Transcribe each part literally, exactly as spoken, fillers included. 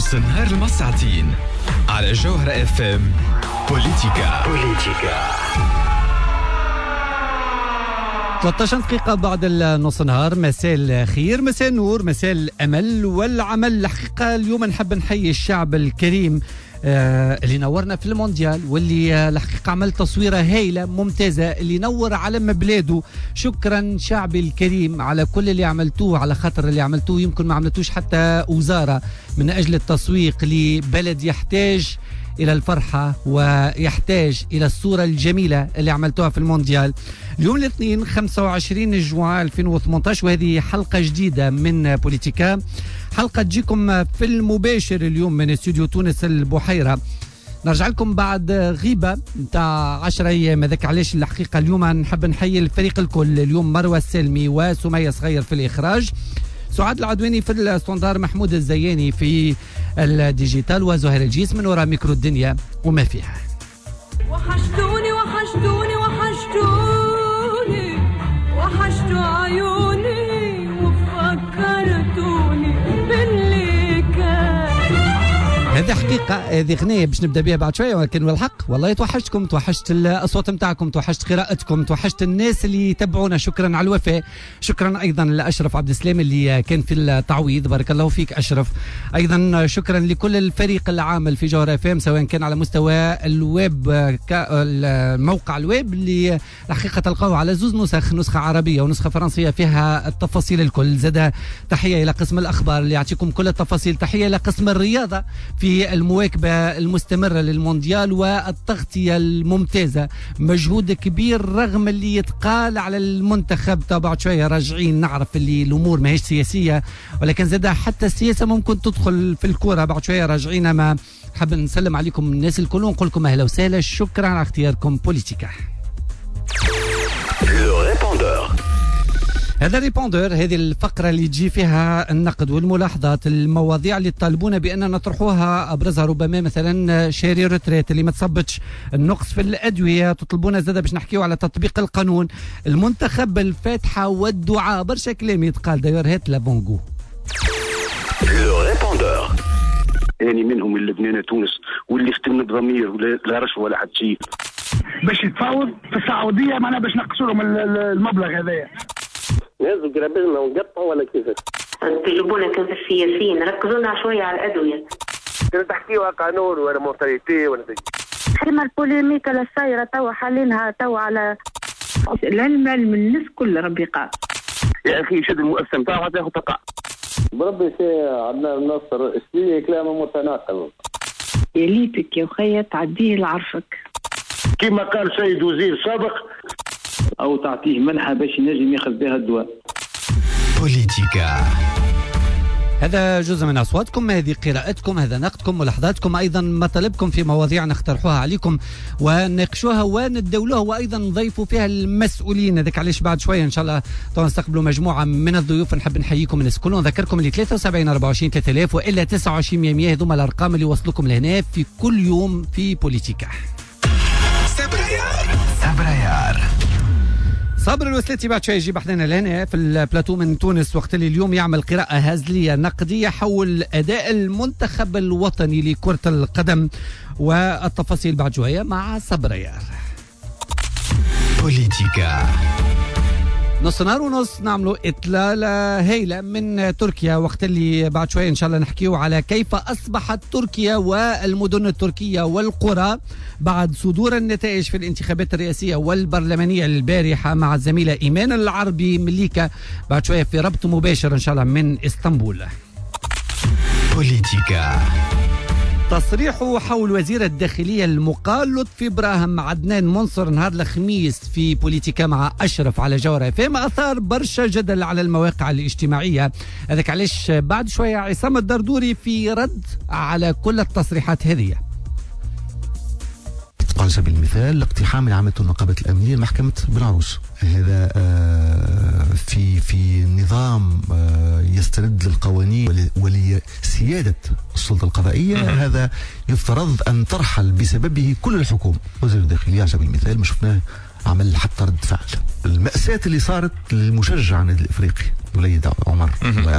نص النهار المساعتين على جوهرة اف ام. بوليتيكا بوليتيكا ثلاثة عشر دقيقة بعد النص نهار. مساء الخير، مساء النور، مساء الأمل والعمل. الحقيقة اليوم نحب نحيي الشعب الكريم آه اللي نورنا في المونديال، واللي آه الحقيقة عمل تصويرة هايلة ممتازة، اللي نور علم بلاده. شكرا شعبي الكريم على كل اللي عملتوه، على خاطر اللي عملتوه يمكن ما عملتوش حتى وزارة من أجل التسويق لبلد يحتاج إلى الفرحة ويحتاج إلى الصورة الجميلة اللي عملتوها في المونديال. اليوم الاثنين خمسة وعشرين جوان ألفين وثمانية عشر، وهذه حلقة جديدة من بوليتيكا، حلقة تجيكم في المباشر اليوم من استوديو تونس البحيرة. نرجع لكم بعد غيبة نتاع عشرة أيام، هذاك علاش الحقيقة اليوم نحب نحيي الفريق الكل. اليوم مروة السلمي وسمية صغير في الإخراج، سعاد العدواني في الستوندار، محمود الزياني في الديجيتال، وزهير الجيس من وراء ميكرو الدنيا وما فيها. وحشتوني وحشتوني وحشتوني وحشتوا عيوني وفكرتوني باللي كان. هذه حقيقة، هذه غنية باش نبدا بها بعد شوية، ولكن والحق والله توحشتكم، توحشت الأصوات متاعكم، توحشت قراءتكم، توحشت الناس اللي يتبعونا. شكرا على الوفاء. شكرا أيضا لأشرف عبد السلام اللي كان في التعويض، بارك الله فيك أشرف. أيضا شكرا لكل الفريق العامل في جوهرة اف ام، سواء كان على مستوى الويب، الموقع الويب اللي الحقيقة تلقاه على زوز نسخ، نسخة عربية ونسخة فرنسية فيها التفاصيل الكل. زاد تحية إلى قسم الأخبار اللي يعطيكم كل التفاصيل. تحية إلى قسم الرياضة في المواكبة المستمرة للمونديال والتغطية الممتازة. مجهود كبير رغم اللي يتقال على المنتخب. تابعت شوية راجعين، نعرف اللي الأمور ماهيش سياسية، ولكن زاد حتى السياسة ممكن تدخل في الكورة. بعد شوية راجعين، ما حاب نسلم عليكم الناس الكل ونقول لكم أهلا وسهلا. شكرا على اختياركم بوليتيكا. هذا ريبوندور، هذه الفقرة اللي تجي فيها النقد والملاحظات، المواضيع اللي تطالبونا بأن نطرحوها. أبرزها ربما مثلا شاري روتريت اللي ما تصبتش، النقص في الأدوية، تطلبونا زادة باش نحكيو على تطبيق القانون، المنتخب، الفاتحة والدعاء. برشا كلام يتقال. داير هات لابونغو يعني منهم اللي بنينا تونس واللي فتن بضمير ولا لا رشوه ولا حد شيء باش يتفاوض في السعوديه، معناها باش نقصوا لهم المبلغ هذايا. لازم قرابلنا ونقطعوا ولا كيفاش؟ تجيبونا كيف السياسيين، ركزونا شويه على الادويه. تحكيوا قانون ولا مونتاليتي ولا شيء. حما البوليميكا لا صايره توا حالينها توا على العلم، علم الناس كل ربي قال. يا اخي شد المؤسسه نتاعها تاخذ تقع. بربي سي عندنا النصر اسمي كلام متناقض. يا ليتك يا خيا تعديه لعرفك. كما قال سيد وزير سابق، او تعطيه منحه باش ينجم ياخذ بها الدواء. بوليتيكا. هذا جزء من أصواتكم، هذه قراءتكم، هذا نقدكم، ملاحظاتكم، أيضا مطالبكم في مواضيع نقترحوها عليكم ونناقشوها وندولوها، وأيضا نضيفوا فيها المسؤولين. هذاك علاش بعد شوية إن شاء الله طبعا نستقبلوا مجموعة من الضيوف. نحب نحييكم الناس كلهم، نذكركم اللي ثلاثة وسبعين أربعة وعشرين ثلاثة آلاف وإلا تسعة وعشرين مية مية، هذوما الأرقام اللي وصلوكم لهنا في كل يوم في بوليتيكا. سبريار سبريار صابر الوسلتي بعد شوي يجي بحثنا لهنا في البلاتو من تونس، وقت اللي اليوم يعمل قراءة هزلية نقدية حول أداء المنتخب الوطني لكرة القدم، والتفاصيل بعد شوية مع صبريار. بوليتيكا. نص نهار ونص نعملوا إطلالة هايلة من تركيا، وقت اللي بعد شوية إن شاء الله نحكيو على كيف أصبحت تركيا والمدن التركية والقرى بعد صدور النتائج في الانتخابات الرئاسية والبرلمانية البارحة، مع الزميلة إيمان العربي مليكة بعد شوية في ربط مباشر إن شاء الله من إسطنبول. بوليتيكا. تصريح حول وزير الداخلية المقال لطفي براهم عدنان منصر نهار الخميس في بوليتيكا مع أشرف على جوهرة اف ام أثار برشا جدل على المواقع الاجتماعية. هذاك علاش بعد شوية عصام الدردوري في رد على كل التصريحات هذه. على سبيل المثال الاقتحام اللي عملته النقابة الأمنية محكمة بن عروس، هذا في في نظام يستند للقوانين ولسيادة السلطة القضائية، هذا يفترض أن ترحل بسببه كل الحكومة. وزير الداخلية على سبيل المثال ما شفناه عمل حتى رد فعل. المأساة اللي صارت للمشجع النادي الإفريقي وليد عمر الله يرحمه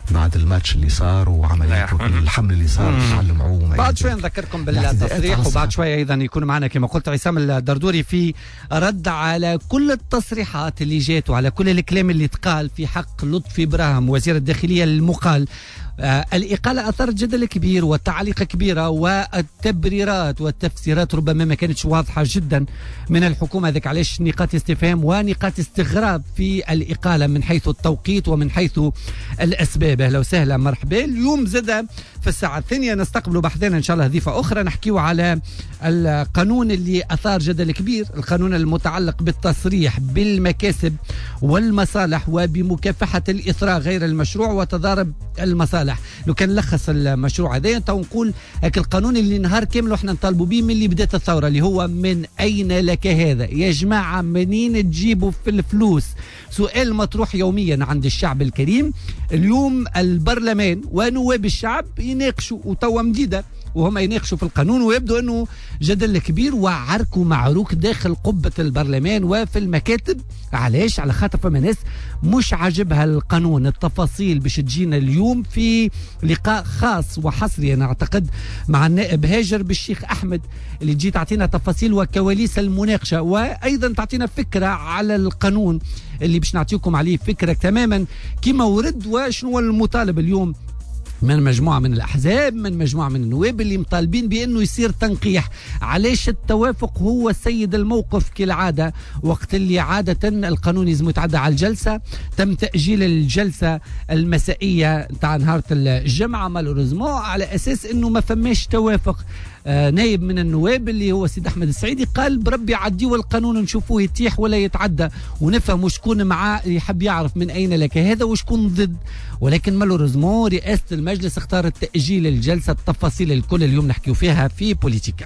بعد الماتش اللي صار وعمليات الحمل اللي صار تعلم عوم. بعد شوي نذكركم بالتصريح، وبعد شوي ايضا يكون معنا كما قلت عصام الدردوري في رد على كل التصريحات اللي جات وعلى كل الكلام اللي تقال في حق لطفي براهم وزير الداخليه المقال. آه الإقالة أثارت جدل كبير وتعليق كبيرة، والتبريرات والتفسيرات ربما ما كانتش واضحة جدا من الحكومة. ذلك علاش نقاط استفهام ونقاط استغراب في الإقالة من حيث التوقيت ومن حيث الأسباب. أهلا وسهلا مرحبا. اليوم زاد في الساعة الثانية نستقبل بحثنا إن شاء الله ضيفة أخرى نحكيو على القانون اللي أثار جدل كبير، القانون المتعلق بالتصريح بالمكاسب والمصالح وبمكافحة الإثراء غير المشروع وتضارب المصالح. لو كان نلخص المشروع هذا نقول هاك القانون اللي نهار كامل وحنا نطالبوا به من اللي بدات الثوره، اللي هو من اين لك هذا يا جماعه، منين تجيبوا في الفلوس؟ سؤال مطروح يوميا عند الشعب الكريم. اليوم البرلمان ونواب الشعب يناقشوا وتوا مديده وهم يناقشوا في القانون، ويبدو انه جدل كبير وعرك ومعروك داخل قبه البرلمان وفي المكاتب. علاش؟ على خاطر فما ناس مش عاجبها القانون. التفاصيل باش تجينا اليوم في لقاء خاص وحصري انا اعتقد مع النائب هاجر بالشيخ احمد، اللي تجي تعطينا تفاصيل وكواليس المناقشه، وايضا تعطينا فكره على القانون اللي باش نعطيكم عليه فكره تماما كما ورد، وشنو المطالب اليوم من مجموعة من الأحزاب، من مجموعة من النواب اللي مطالبين بأنه يصير تنقيح. علاش التوافق هو سيد الموقف كالعادة، وقت اللي عادة القانون يزم يتعدى على الجلسة. تم تأجيل الجلسة المسائية تاع نهار الجمعة مالوريزمون على أساس أنه ما فماش توافق. آه نايب من النواب اللي هو سيد أحمد السعيدي قال بربي عديوا القانون نشوفوه يتيح ولا يتعدى ونفهم شكون معاه، يحب يعرف من أين لك هذا وشكون ضد. ولكن مالوريزمون رئاسة المجلس اختارت تأجيل الجلسة. التفاصيل الكل اليوم نحكيو فيها في بوليتيكا.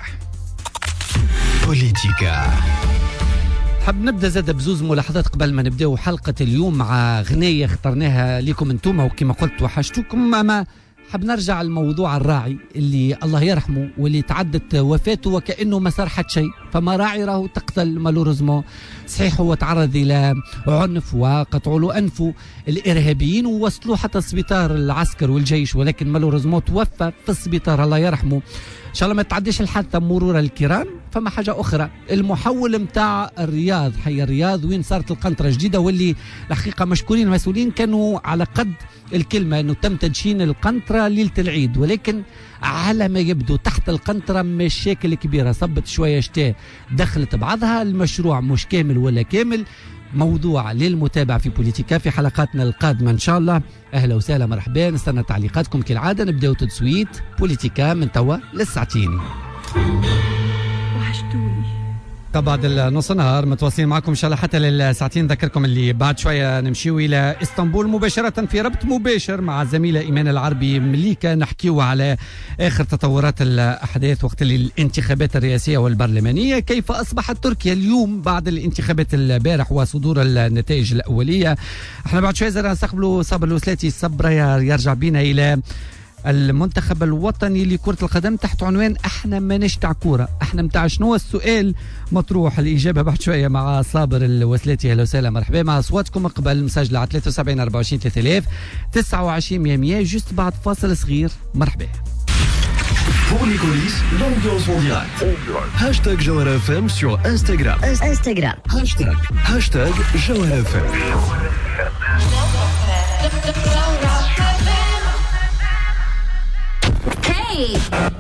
بوليتيكا حب نبدا زاد بزوز ملاحظات قبل ما نبداو حلقة اليوم مع غنية اخترناها لكم انتم، وكما قلت وحشتكم. اما حب نرجع الموضوع الراعي اللي الله يرحمه واللي تعدت وفاته وكأنه ما صار حد شيء. فما راعي راهو تقتل مالوريزمون. صحيح هو تعرض إلى عنف وقطعوا له أنفه الإرهابيين ووصلوه حتى السبيطار العسكر والجيش، ولكن مالوريزمون توفى في السبيطار الله يرحمه. إن شاء الله ما تعديش الحادثة مرور الكرام. فما حاجة أخرى، المحول متاع الرياض، حي الرياض وين صارت القنطرة جديدة، واللي الحقيقة مشكورين المسؤولين كانوا على قد الكلمة أنه تم تدشين القنطرة ليلة العيد، ولكن على ما يبدو تحت القنطرة مشاكل كبيرة صبت شوية شتاء دخلت بعضها. المشروع مش كامل ولا كامل. موضوع للمتابعة في بوليتيكا في حلقاتنا القادمة إن شاء الله. أهلا وسهلا مرحبا، نستنى تعليقاتكم كالعادة. نبدأ تدسويت بوليتيكا من توا للساعتين. وحشتوني بعد النص نهار متواصلين معكم ان شاء الله حتى للساعتين. ذكركم اللي بعد شويه نمشيو الى اسطنبول مباشره في ربط مباشر مع الزميله ايمان العربي مليكه، نحكيو على اخر تطورات الاحداث وقت الانتخابات الرئاسيه والبرلمانيه. كيف اصبحت تركيا اليوم بعد الانتخابات البارح وصدور النتائج الاوليه. احنا بعد شويه زرنا نستقبلوا صابر الوسلاتي. صبر يرجع بينا الى المنتخب الوطني لكرة القدم تحت عنوان احنا ماناش تاع كورة، احنا متاع شنو؟ السؤال مطروح، الإجابة بعد شوية مع صابر الوسلاتي. أهلا وسهلا مرحبا مع أصواتكم قبل مسجلة على ثلاثة وسبعين أربعة وعشرين ثلاثة آلاف تسعة وعشرين مية مية جست بعد فاصل صغير. مرحبا. Pour les coulisses, l'ambiance en direct. Hashtag Jawhara F M sur Instagram. Instagram. Hashtag, hashtag Jawhara F M. Hey.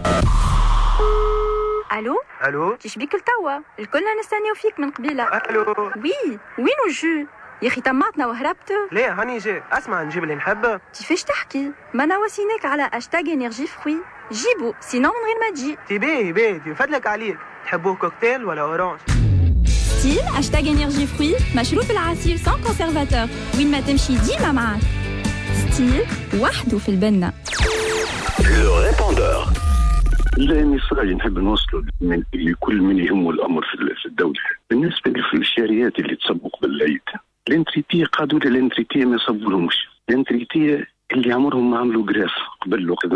الو الو كيش بيك التوا؟ الكلنا نستناو فيك من قبيله. الو وي وينو الجو يا اخي؟ طماطنا وهربت. ليه هاني جي. اسمع نجيب اللي نحب. كيفاش تحكي؟ ما انا واسيناك على هاشتاج انرجي فروي. جيبو سينو من غير ما تجي. تبيه بيه يفضلك عليك. تحبوه كوكتيل ولا اورانج؟ ستيل هاشتاج انرجي فروي، مشروب العصير سان كونسيرفاتور وين ما تمشي ديما معاك. ستيل وحده في البنه. لو ريبوندور. المصري نحب نوصله من لكل من يهمه الامر في الدوله. بالنسبه للشاريات اللي تسبق بالعيد، الانتريتيه قادوا للانتريتيه ما يصبولهمش. الانتريتيه اللي عمرهم ما عملوا جراف قبل الوقت نتاعهم،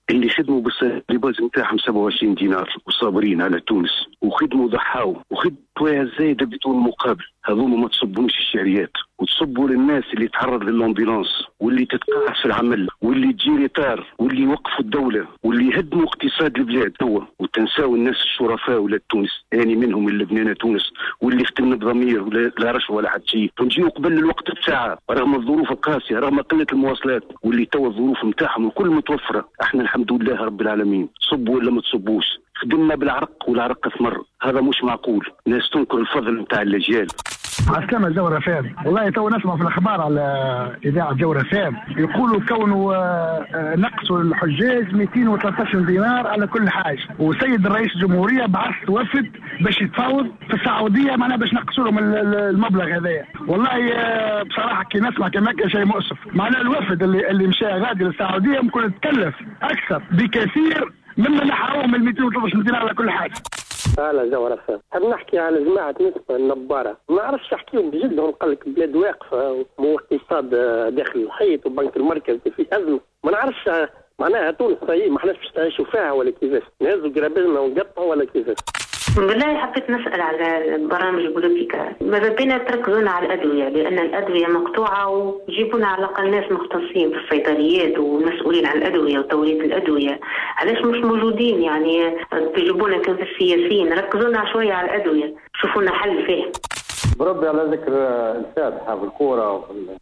اللي خدموا باللباس نتاعهم سبعة وعشرين دينار وصابرين على تونس وخدموا ضحاوا وخدموا زايدة بدون مقابل. هذوما ما تصبونش الشعريات وتصبوا للناس اللي تعرض للامبيلانس واللي تتقاعد في العمل واللي تجي ريتار واللي يوقفوا الدولة واللي يهدموا اقتصاد البلاد توا، وتنساو الناس الشرفاء ولا تونس يعني منهم اللي بنينا تونس واللي ختمنا بضمير ولا لا رشوة ولا حد شيء، ونجيو قبل الوقت بساعة رغم الظروف القاسية رغم قلة المواصلات واللي توا الظروف نتاعهم الكل متوفرة. احنا الحمد لله رب العالمين. تصبوا ولا ما تصبوش خدمنا بالعرق والعرق ثمر، هذا مش معقول. ناس تنكر الفضل نتاع الاجيال. عسلامة جورة فام، والله تو نسمع في الأخبار على إذاعة جورة فام يقولوا كونوا نقصوا الحجاج مئتين وثلاثة عشر دينار على كل حاجة، وسيد الرئيس الجمهورية بعث وفد باش يتفاوض في السعودية معنا باش نقصوا لهم المبلغ هذايا. والله بصراحة كي نسمع كما كان شيء مؤسف. معنا الوفد اللي اللي مشى غادي للسعودية ممكن تكلف أكثر بكثير مما نحاوهم ال مئتين وثلاثة عشر دينار على كل حاجة. هلا جوهر فهم. حاب نحكي على جماعة نسبة النبارة، ما عرفش احكيهم بجدهم. قال لك بلاد واقفة واقتصاد داخل الحيط وبنك المركز في أزمة، ما نعرفش معناها تونس صحيح ما احناش باش نعيشوا فيها ولا كيفاش نهزوا قرابلنا ونقطعوا ولا كيفاش. بالله حبيت نسأل على البرامج البوليتيكا، ماذا بينا تركزونا على الأدوية لأن الأدوية مقطوعة وجيبونا على الأقل ناس مختصين في الصيدليات ومسؤولين عن الأدوية وتوريد الأدوية. علاش مش موجودين يعني تجيبونا كان في السياسيين؟ ركزونا شوية على الأدوية شوفونا حل فيه. بربي على ذكر الفاتحة في الكورة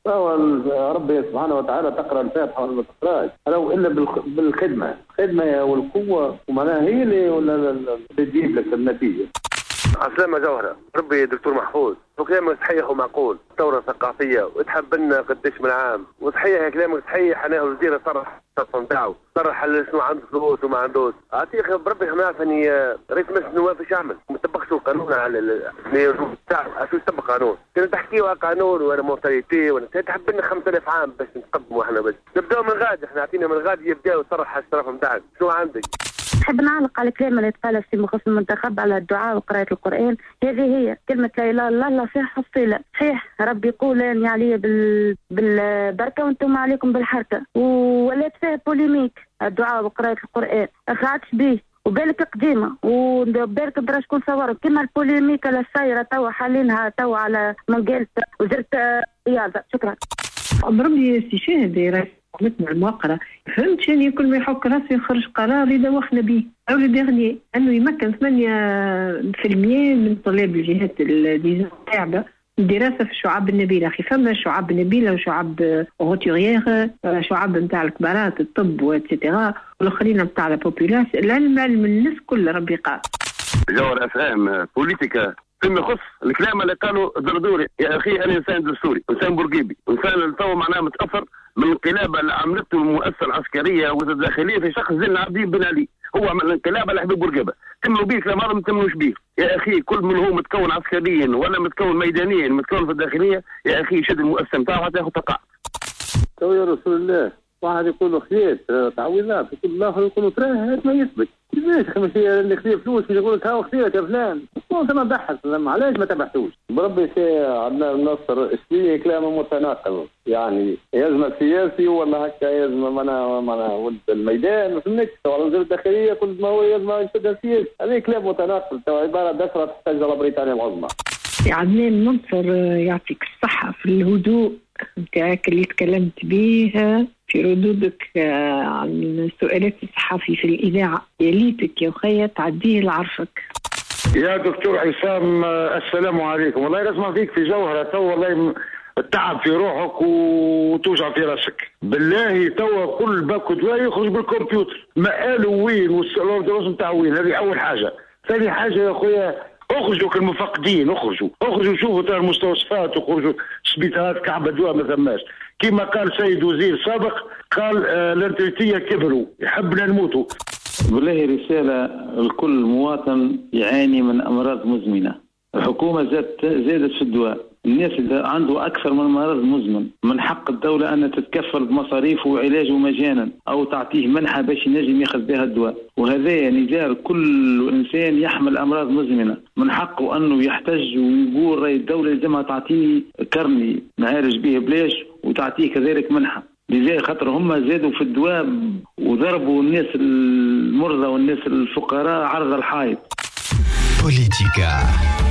وفي ربي سبحانه وتعالى تقرأ الفاتحة ولا ما تقرأش لو إلا بالخدمة. الخدمة والقوة ومعناها هي اللي ولا تجيب لك النتيجة. عسلامة جوهرة، ربي دكتور محفوظ وكلامك صحيح ومعقول. ثورة ثقافية وتحب لنا قديش من عام وصحيح كلامك صحيح. أنا الوزير صرح التصن تاعو صرح شنو عنده فلوس وما عندوش. أعطيك بربي نعرف أني رئيس مجلس النواب ايش يعمل؟ ما طبقش القانون على النيرو تاعو. أشو يطبق قانون؟ كنا تحكيوا على قانون وأنا مورتاليتي وأنا تحب لنا خمسة آلاف عام باش نتقدموا إحنا بس نبداو من غادي. إحنا عطينا من غادي يبداو يصرح الشرف نتاعك. شنو عندك؟ نحب نعلق على الكلام اللي تقال في مخصص المنتخب على الدعاء وقراءة القرآن. هذه هي كلمة لا إله إلا الله فيها حصيلة. صحيح ربي يقول يعني عليه بال... بالبركة وانتم عليكم بالحركة، ولا فيها بوليميك الدعاء وقراءة القرآن أخعدش به وبالك قديمة وبالك درا شكون صوروا كما البوليميك على السايرة توا حالينها توا على منقالة وزارة الرياضة. شكرا. بربي استشهاد يا قمتنا المواقرة فهمت يعني كل ما يحك راسه يخرج قرار يدوخنا به أو لدغني أنه يمكن ثمانية في المية من طلاب الجهات الصعبة الدراسة في الشعاب النبيلة. أخي فما شعاب نبيلة وشعاب غوتوريير شعاب نتاع الكبارات الطب واتسيتيرا والآخرين نتاع البوبولاس. العلم علم الناس كل ربي قال. جوهر أفهام بوليتيكا فيما يخص الكلام اللي قالوا الدردوري. يا أخي أنا إنسان دستوري إنسان برقيبي إنسان تو معناه متأثر من الانقلاب اللي عملته المؤسسة العسكرية والداخلية في شخص زين عبدين بن علي. هو من الانقلاب على حبيب بورقيبة تمنوا بيه كلام هذا ما تمنوش بيه. يا أخي كل من هو متكون عسكريا ولا متكون ميدانيا متكون في الداخلية يا أخي يشد المؤسسة نتاعو حتى ياخذ تقاعد. تو يا رسول الله واحد يقول خيات تعويضات يقول الآخر يقول تراه ما يثبت. كيفاش خمسية اللي خذي فلوس يقول لك هاو خذيت يا فلان وانت ما بحث علاش ما تبحثوش؟ بربي شيء عندنا النصر اشتري كلامه متناقض يعني يزمة سياسي ولا هكا يزمة منا منا ولد الميدان ما فهمتش. ولا وزير الداخلية كل ما هو يزمة يشد سياسي. هذه كلام متناقض تو عبارة دسرة تحتاج على بريطانيا العظمى. عدنان منصر يعطيك الصحة في الهدوء نتاعك اللي تكلمت به في ردودك عن سؤالات الصحفي في الإذاعة. يا ليتك يا أخي تعديه لعرفك. يا دكتور عصام السلام عليكم. والله نسمع فيك في جوهرة تو والله التعب في روحك وتوجع في راسك. بالله توا كل باكو دواء يخرج بالكمبيوتر ما قالوا وين والدروس نتاع وين. هذه أول حاجة. ثاني حاجة يا أخويا اخرجوا كالمفقدين اخرجوا اخرجوا شوفوا ترى المستوصفات وخرجوا سبيطارات كعبة دواء ما ثماش. كما قال سيد وزير سابق قال آه الانتريتية كبروا يحبنا نموتوا. بالله رسالة لكل مواطن يعاني من أمراض مزمنة. الحكومة زادت زادت في الدواء. الناس اللي عنده أكثر من مرض مزمن من حق الدولة أن تتكفل بمصاريفه وعلاجه مجانا أو تعطيه منحة باش ينجم ياخذ بها الدواء. وهذا نزار كل إنسان يحمل أمراض مزمنة من حقه أنه يحتج ويقول رأي الدولة لازمها تعطيني كرني نعالج به بلاش وتعطيه كذلك منحة. لذلك خاطر هم زادوا في الدواء وضربوا الناس المرضى والناس الفقراء عرض الحائط. بوليتيكا.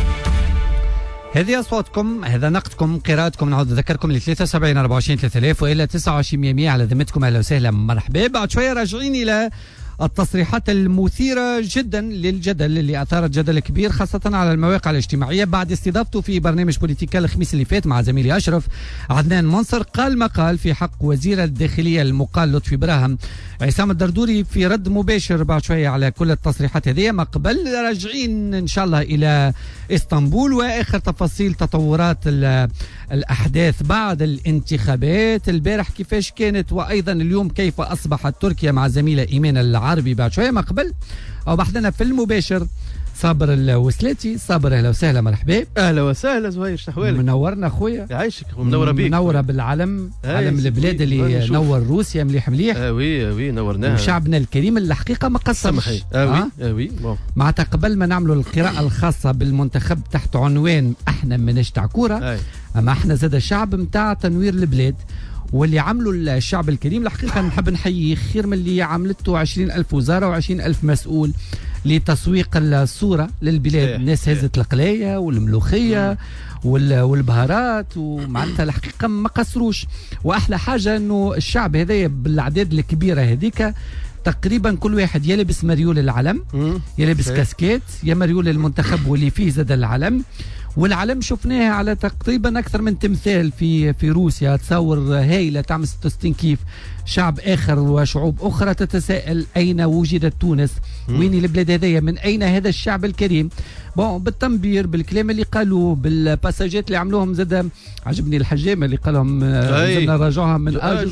هذه أصواتكم، هذا نقدكم، قراءتكم. نعود نذكركم ل ثلاثة وسبعين أربعة وعشرين ثلاثة آلاف وإلى تسعة وعشرين مئة على ذمتكم. أهلا وسهلا، مرحبا. بعد شوية راجعين إلى التصريحات المثيرة جدا للجدل اللي أثارت جدل كبير خاصة على المواقع الاجتماعية بعد استضافته في برنامج بوليتيكا الخميس اللي فات مع زميلي أشرف. عدنان منصر قال مقال في حق وزير الداخلية المقال لطفي براهم. عصام الدردوري في رد مباشر بعد شوية على كل التصريحات هذه. ما قبل راجعين إن شاء الله إلى إسطنبول وآخر تفاصيل تطورات الأحداث بعد الانتخابات البارح كيفاش كانت، وأيضا اليوم كيف أصبحت تركيا مع زميلة إيمان العربي بعد شوية. ما قبل أو بحثنا في المباشر صابر الوسلاتي. صابر أهلا وسهلا، مرحبا. أهلا وسهلا زهير، شحوالك؟ منورنا أخويا. يعيشك ومنورة بيك. منورة بالعلم، علم البلاد اللي نور روسيا مليح مليح. اه وي وي نورناها. وشعبنا الكريم اللي الحقيقة ما قصرش. اه وي اه وي معناتها قبل ما نعملوا القراءة الخاصة بالمنتخب تحت عنوان احنا ماناش تاع كورة، اما احنا زاد الشعب متاع تنوير البلاد، واللي عملوا الشعب الكريم الحقيقة نحب نحييه خير من اللي عملته عشرين ألف وزارة وعشرين ألف مسؤول لتسويق الصورة للبلاد. الناس هزت القلاية والملوخية والبهارات، ومعناتها الحقيقة ما قصروش. وأحلى حاجة أنه الشعب هذا بالأعداد الكبيرة هذيك تقريبا كل واحد يلبس مريول العلم، يلبس كاسكيت، يا مريول المنتخب واللي فيه زاد العلم. والعلم شفناها على تقريبا اكثر من تمثال في في روسيا. تصور هايله تعمل ستة وستين كيف. شعب اخر وشعوب اخرى تتساءل اين وجدت تونس؟ وين البلاد هذيا؟ من اين هذا الشعب الكريم؟ بون بالتنبير بالكلام اللي قالوه بالباساجات اللي عملوهم. زاد عجبني الحجامه اللي قالهم زدنا راجعوها من اجل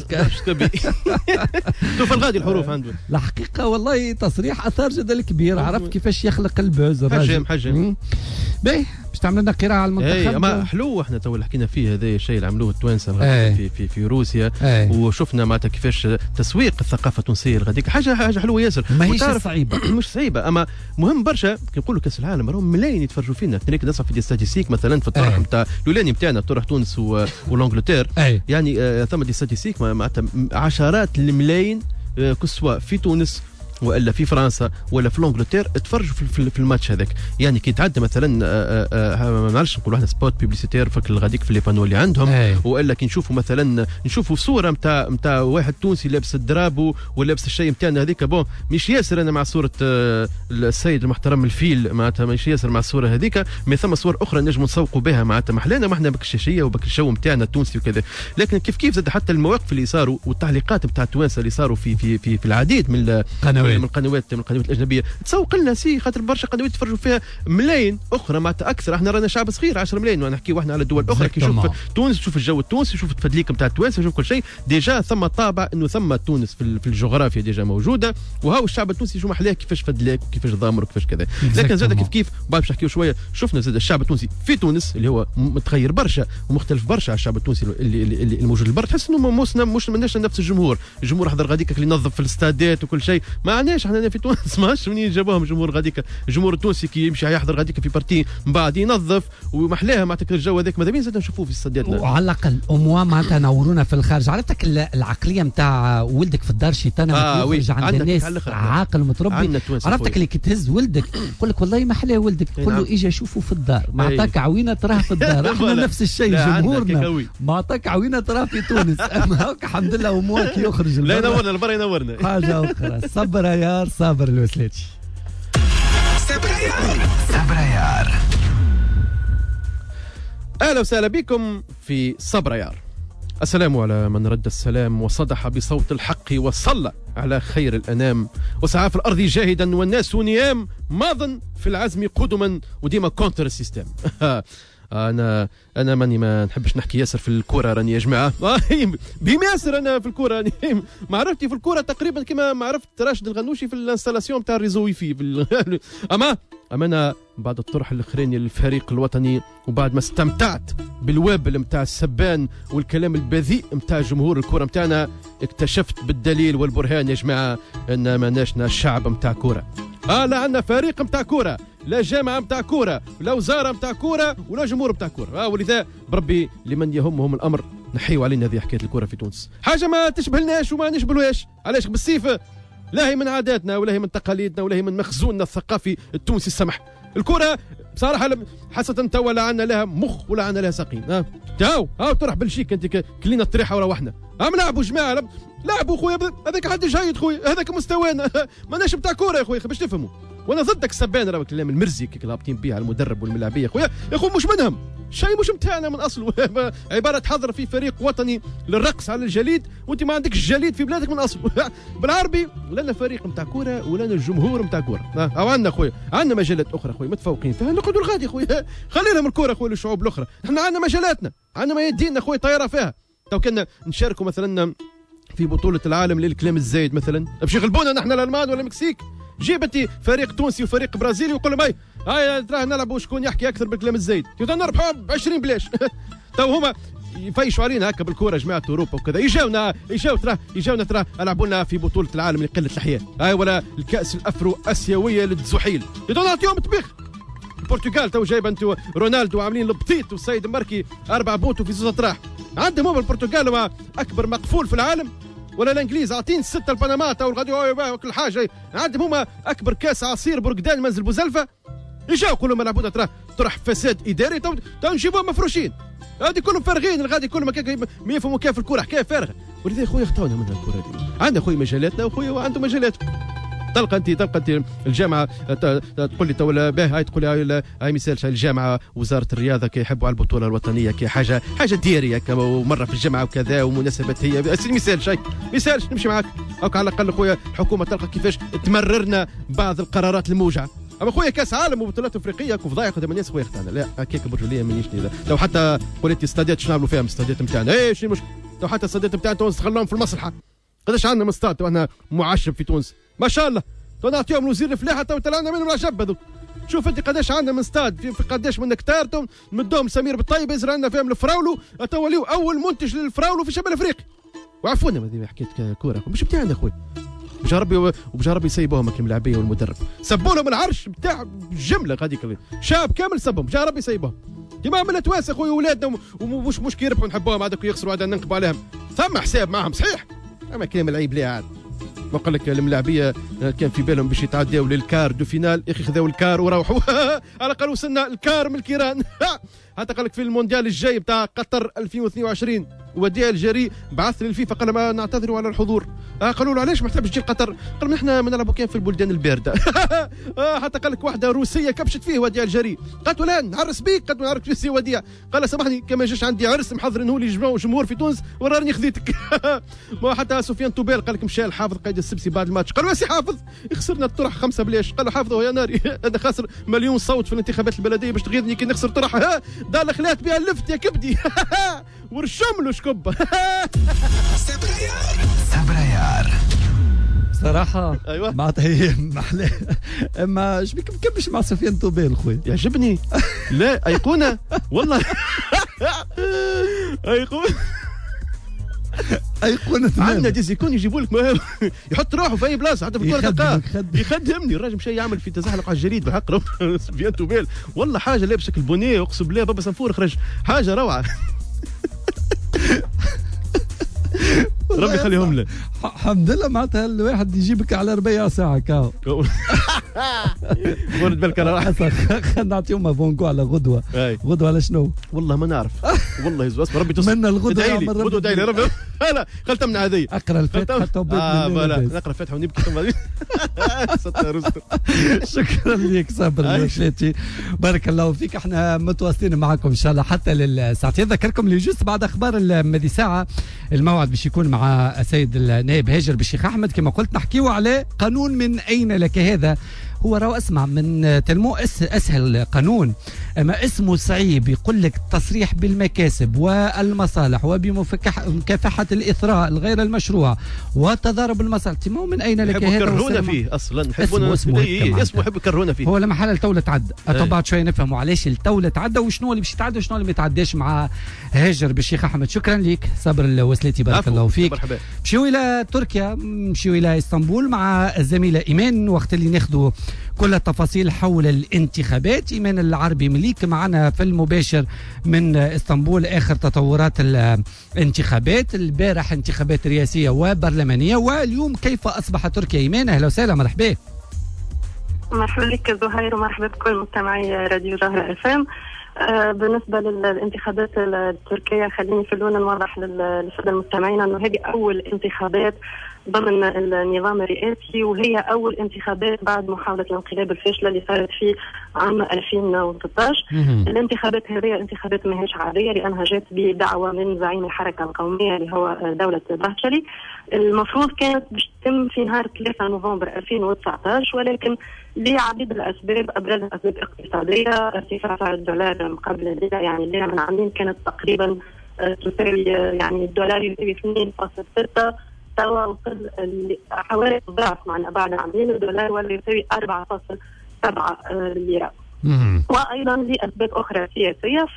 شوف الغادي الحروف عنده. الحقيقه والله تصريح اثار جدل كبير. عرفت كيفاش يخلق البوز الراجل. حجم حجم باهي باش تعمل لنا قراءه على المنتخب. اي اما حلو احنا تو اللي حكينا فيه هذا الشيء اللي عملوه التوانسه في في في روسيا. أي. وشفنا معناتها كيفاش تسويق الثقافه التونسيه الغاديك حاجه حاجه حلوه ياسر. ما هيش صعيبه مش صعيبه، اما مهم برشا. كي نقولوا كاس العالم راهم ملايين يتفرجوا فينا. هناك نسمع في ستاتيستيك مثلا في الطرح نتاع الاولاني نتاعنا طرح تونس والانجلتير. يعني آه ثم دي ستاتيستيك معناتها عشرات الملايين آه كسوا في تونس والا في فرنسا ولا في الانجلتير تفرجوا في, في الماتش هذاك. يعني كي تعدى مثلا ما نعرفش نقولوا احنا سبوت بيبليسيتير فك الغاديك في ليبانو اللي عندهم. أي. والا كي نشوفوا مثلا نشوفوا صوره نتاع نتاع واحد تونسي لابس الدرابو ولابس الشيء نتاعنا هذيك. بون مش ياسر انا مع صوره السيد المحترم الفيل معناتها مش ياسر مع الصوره هذيك، ما ثم صور اخرى نجم نسوقوا بها معناتها محلانا ما احنا بك الشاشيه وبك الشو نتاعنا التونسي وكذا. لكن كيف كيف زاد حتى المواقف اللي صاروا والتعليقات نتاع التوانسه اللي صاروا في في في, في العديد من القنوات من القنوات من القنوات الاجنبيه تسوق لنا سي خاطر برشا قنوات يتفرجوا فيها ملايين اخرى معناتها اكثر. احنا رانا شعب صغير عشرة ملايين ونحكيو احنا على الدول الاخرى. كي يشوف تونس يشوف الجو التونسي يشوف التفدليك نتاع التوانسه يشوف كل شيء. ديجا ثم طابع انه ثم تونس في, في الجغرافيا ديجا موجوده. وهاو الشعب التونسي شو محلاه كيفاش فدلاك وكيفاش ضامر وكيفاش كذا. لكن زاد كيف كيف بعد باش نحكيو شويه شفنا زاد الشعب التونسي في تونس اللي هو متغير برشا ومختلف برشا على الشعب التونسي اللي, اللي, اللي الموجود البر. تحس انه مش مش ماناش نفس الجمهور. الجمهور حضر غاديك اللي ينظف في الاستادات وكل شيء. ما عناش احنا في تونس ماش منين جابوهم الجمهور غاديك. الجمهور التونسي كي يمشي يحضر غاديك في بارتي من بعد ينظف ومحلاها معناتها الجو هذاك ماذا بين زاد نشوفوه في الاستادات. وعلى الاقل اموا معناتها نورونا في الخارج. عرفتك العقليه نتاع ولدك في الدار شيطانه آه يخرج عند الناس عاقل متربي. عرفتك اللي كي تهز ولدك يقول لك والله ما حلاه ولدك قول له اجي اشوفه في الدار ما عطاك عوينه تراه في الدار. احنا نفس الشيء جمهورنا ما عطاك عوينه تراه في تونس. اما هاك الحمد لله امواك يخرج لا ينورنا البر ينورنا. حاجه اخرى. صبر يا يار صابر الوسلاتي. صبريار. اهلا وسهلا بكم في صبريار. السلام على من رد السلام وصدح بصوت الحق وصلى على خير الانام وسعى في الارض جاهدا والناس نيام ماضا في العزم قدما وديما كونتر السيستم. انا انا ماني ما نحبش نحكي ياسر في الكره راني يا جماعه. بهم ياسر انا في الكره راني معرفتي في الكره تقريبا كما معرفت راشد الغنوشي في الانستالاسيون تاع الريزو وي في. اما اما انا بعد الطرح الاخراني للفريق الوطني وبعد ما استمتعت بالوابل نتاع السبان والكلام البذيء نتاع جمهور الكره نتاعنا اكتشفت بالدليل والبرهان يا جماعه ان ما ناشنا شعب نتاع كره. اه لا عندنا فريق نتاع كره، لا جامعه نتاع كره، ولا وزاره نتاع كره، ولا جمهور نتاع كره. اه ولذا بربي لمن يهمهم الامر نحيوا علينا هذه حكايه الكره في تونس، حاجه ما تشبهلناش وما نشبهلوهاش. علاش بالسيف؟ لا هي من عاداتنا ولا هي من تقاليدنا ولا هي من مخزوننا الثقافي التونسي السمح. الكره بصراحه حاسه توا لا عندنا لها مخ ولا عندنا لها ساقين. ها هاو هاو تروح بلجيك انت كلينا الطريحه وروحنا. هم لعبوا جماعه لعبوا خويا، هذاك حد جايد خويا، هذاك مستوانا ماناش بتاع كوره يا خويا باش تفهموا. وانا ضدك السبان راه كلام المرزي كي هابطين بيه على المدرب والملاعبيه يا خويا، يا خويا مش منهم شيء، مش متاعنا من اصله. عباره حضر في فريق وطني للرقص على الجليد وانت ما عندكش الجليد في بلادك من اصله. بالعربي لنا فريق نتاع كوره ولنا الجمهور نتاع كوره. او عندنا خويا عندنا مجالات اخرى خويا متفوقين فيها، نقعدوا الغادي خويا، خلينا من الكوره خويا للشعوب الاخرى. احنا عندنا مجالاتنا، عندنا ما يدينا خويا طياره فيها. تو كنا نشاركوا مثلا في بطوله العالم للكلام الزايد مثلا باش يغلبونا نحن الالمان ولا المكسيك، جيبتي فريق تونسي وفريق برازيلي ويقول لهم هاي هاي تراه نلعبوا شكون يحكي اكثر بالكلام الزايد، نربحوا ب عشرين بلاش. تو هما يفيشوا علينا هكا بالكوره جماعه اوروبا وكذا، يجاونا يجاو تراه يجاونا تراه العبوا لنا في بطوله العالم لقله الاحياء هاي ولا الكاس الافرو اسيويه للزحيل، نعطيهم طبيخ. البرتغال تو جايبه انتو رونالدو عاملين البطيط والسيد مركي اربع بوتو في زوز اطراح. عندهم هم البرتغال هو اكبر مقفول في العالم، ولا الانجليز عاطين سته البنما تو غادي كل حاجه. عندهم هما اكبر كاس عصير برقدان منزل بوزلفه، يجاو كلهم ملعبونا تراه طرح فساد اداري تو تو نجيبوهم مفروشين. هذه كلهم فارغين، الغادي كلهم ما يفهموا كيف الكره، حكايه فارغه. ولذا خويا اخطاونا من الكره دي. عندنا خويا مجالاتنا وخويا وعنده مجالاتهم. تلقى انت تلقى انت الجامعه تقول لي تو باه هاي تقول لي هاي مثال الجامعه وزاره الرياضه كيحبوا على البطوله الوطنيه كي حاجه حاجه دياريه هكا ومره في الجامعه وكذا ومناسبات هي مثال شيء مثال نمشي معاك هاك على الاقل خويا الحكومه تلقى كيفاش تمررنا بعض القرارات الموجعه. اما خويا كاس عالم وبطولات افريقيه وفضايح قدام الناس خويا اختارنا لا هكاك برجوليه مانيش لو حتى قلت استادات شنو نعملوا فيها من الاستادات نتاعنا ايه شنو المشكل؟ لو حتى الاستادات نتاعنا تونس خلوهم في المصلحه. قداش عندنا من استاد واحنا معشب في تونس ما شاء الله، تو نعطيهم وزير الفلاحه تو طلعنا منهم العجب هذوك. شوف انت قداش عندنا من استاد في قداش من هكتار مدوهم سمير بالطيب يزرع لنا فيهم الفراولو تو وليو اول منتج للفراولو في شمال افريقيا. وعفونا هذه حكايه كوره مش بتاعنا اخوي، وباش ربي وباش ربي يسيبوهم الملاعبيه والمدرب سبوا لهم العرش بتاع الجمله هذيك شاب كامل سبهم جا ربي يسيبوهم. كيما عملت واسع خويا ولادنا ومش مش كي يربحوا نحبوهم هذوك يخسروا هذا ننقبوا عليهم ثم حساب معهم صحيح. اما كلام العيب ليه عاد ما قال لك الملاعبيه كان في بالهم باش يتعداو للكار دو فينال يا اخي خذاو الكار وروحوا على الاقل وصلنا الكار من الكيران. حتى قال لك في المونديال الجاي بتاع قطر ألفين واثنين وعشرين وديع الجري بعث للفيفا قال ما نعتذروا على الحضور. آه قالوا له علاش ما تحبش تجي قطر؟ قال احنا ما نلعبوا كان في البلدان البارده. آه حتى قال لك واحده روسيه كبشت فيه وديع الجري قالت لا نعرس بيك قالت ما نعرفش في وديع قال سامحني كما جاش عندي عرس محضر انه لي جمهور في تونس وراني خذيتك. ما حتى سفيان توبيل قال لك مشى الحافظ قايد السبسي بعد الماتش قال واسي حافظ خسرنا الطرح خمسه بلاش قال له حافظه يا ناري هذا خاسر مليون صوت في الانتخابات البلديه باش تغيظني كي نخسر طرح دار خلات بها اللفت يا كبدي ورشم له شكبه. سبريار صراحة ايوه معناتها هي محلاه اما اش بك مكبش مع سفيان توبيل خويا يعجبني لا ايقونه والله ايقونه ايقونه عندنا ديزيكون يجيبوا لك يحط روحه في اي بلاصه حتى في الكره تلقاه يخدمني الراجل مشى يعمل في تزحلق على الجريد بالحق سفيان توبيل والله حاجه لا بشكل بونيه اقسم بالله بابا سنفور خرج حاجه روعه. ربي يخليهم له الحمد لله معناتها الواحد يجيبك على ربيع ساعه كاو ولد بالك انا خلينا نعطيهم فونكو على غدوه غدوه على شنو والله ما نعرف والله يزوس ربي تصل من الغدوه ادعي لي غدوه ادعي لي ربي لا خلت من هذه اقرا الفاتحه توبيت اه لا نقرا الفاتحه ونبكي ثم شكرا لك صابر الوشلاتي بارك الله فيك. احنا متواصلين معكم ان شاء الله حتى للساعتين. ذكركم اللي جوست بعد اخبار هذه ساعه الموعد باش يكون مع السيد النائب هاجر بالشيخ احمد كما قلت نحكيو على قانون من اين لك هذا. هو راهو اسمع من تلمو اسهل قانون اما اسمه صعيب يقول لك تصريح بالمكاسب والمصالح وبمكافحه الاثراء الغير المشروع وتضارب المصالح. ما من اين لك هذا يكرهونا فيه اصلا يحبون اسمه اسمه يحب يكرهونا فيه. هو لما حل التوله تعدى بعد شويه نفهموا علاش التوله تعدى وشنو اللي باش يتعدى وشنو اللي ما يتعداش مع هاجر بالشيخ احمد. شكرا لك صبر الوسلاتي بارك الله فيك. مرحبا. مشيو الى تركيا مشيو الى اسطنبول مع الزميله ايمان وقت اللي ناخذوا كل التفاصيل حول الانتخابات. إيمان العربي مليك معنا في المباشر من اسطنبول. آخر تطورات الانتخابات البارح، انتخابات رئاسية وبرلمانية، واليوم كيف أصبح تركيا؟ إيمان أهلا وسهلا، مرحبا. مرحبا بك زهير ومرحبا بكل مستمعي راديو زهرة اف ام. آه بالنسبة للانتخابات التركية، خليني في اللون نوضح للسادة المستمعين أنه هذه أول انتخابات ضمن النظام الرئاسي، وهي أول انتخابات بعد محاولة الانقلاب الفاشلة اللي صارت في عام ألفين وستة عشر. الانتخابات هذه انتخابات ماهيش عادية، لأنها جات بدعوة من زعيم الحركة القومية اللي هو دولة باهتشلي. المفروض كانت باش تتم في نهار ثلاثة نوفمبر ألفين وتسعة عشر، ولكن لعديد الأسباب، أبرزها أسباب اقتصادية، ارتفاع سعر الدولار قبل الليلة، يعني الليلة من عامين كانت تقريبا تساوي، يعني الدولار يساوي اثنين فاصلة ستة، توا وصل حوالي ضعف، معنا بعد عامين الدولار ولا يساوي أربعة فاصلة سبعة ليرة. وأيضا لأسباب أخرى سياسية،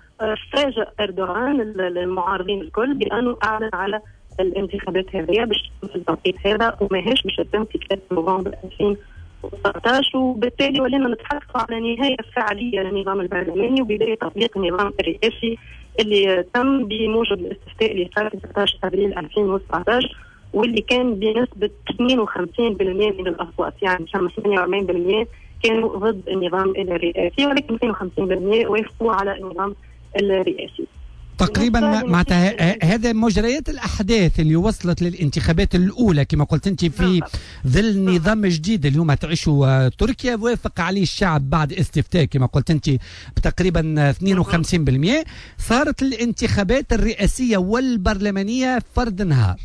ففاجأ أردوغان المعارضين الكل بأنه أعلن على الانتخابات هذه باش تتم في التوقيت هذا، وماهيش باش تتم في ثلاثة نوفمبر ألفين وتسعة عشر، وبالتالي ولينا نتحدث على نهاية فعلية للنظام البرلماني وبداية تطبيق النظام الرئاسي اللي تم بموجب الاستفتاء اللي صار في ستة عشر أبريل ألفين وسبعة عشر، واللي كان بنسبة اثنين وخمسين بالمئة من الأصوات، يعني ثمانية وأربعين بالمئة كانوا ضد النظام الرئاسي، ولكن اثنين وخمسين بالمئة وافقوا على النظام الرئاسي. تقريبا معناتها هذا مجريات الاحداث اللي وصلت للانتخابات الاولى كما قلت انت في ظل نظام جديد اليوم تعيشوا تركيا، وافق عليه الشعب بعد استفتاء كما قلت انت بتقريبا اثنين وخمسين بالمئة. صارت الانتخابات الرئاسيه والبرلمانيه فرد نهار.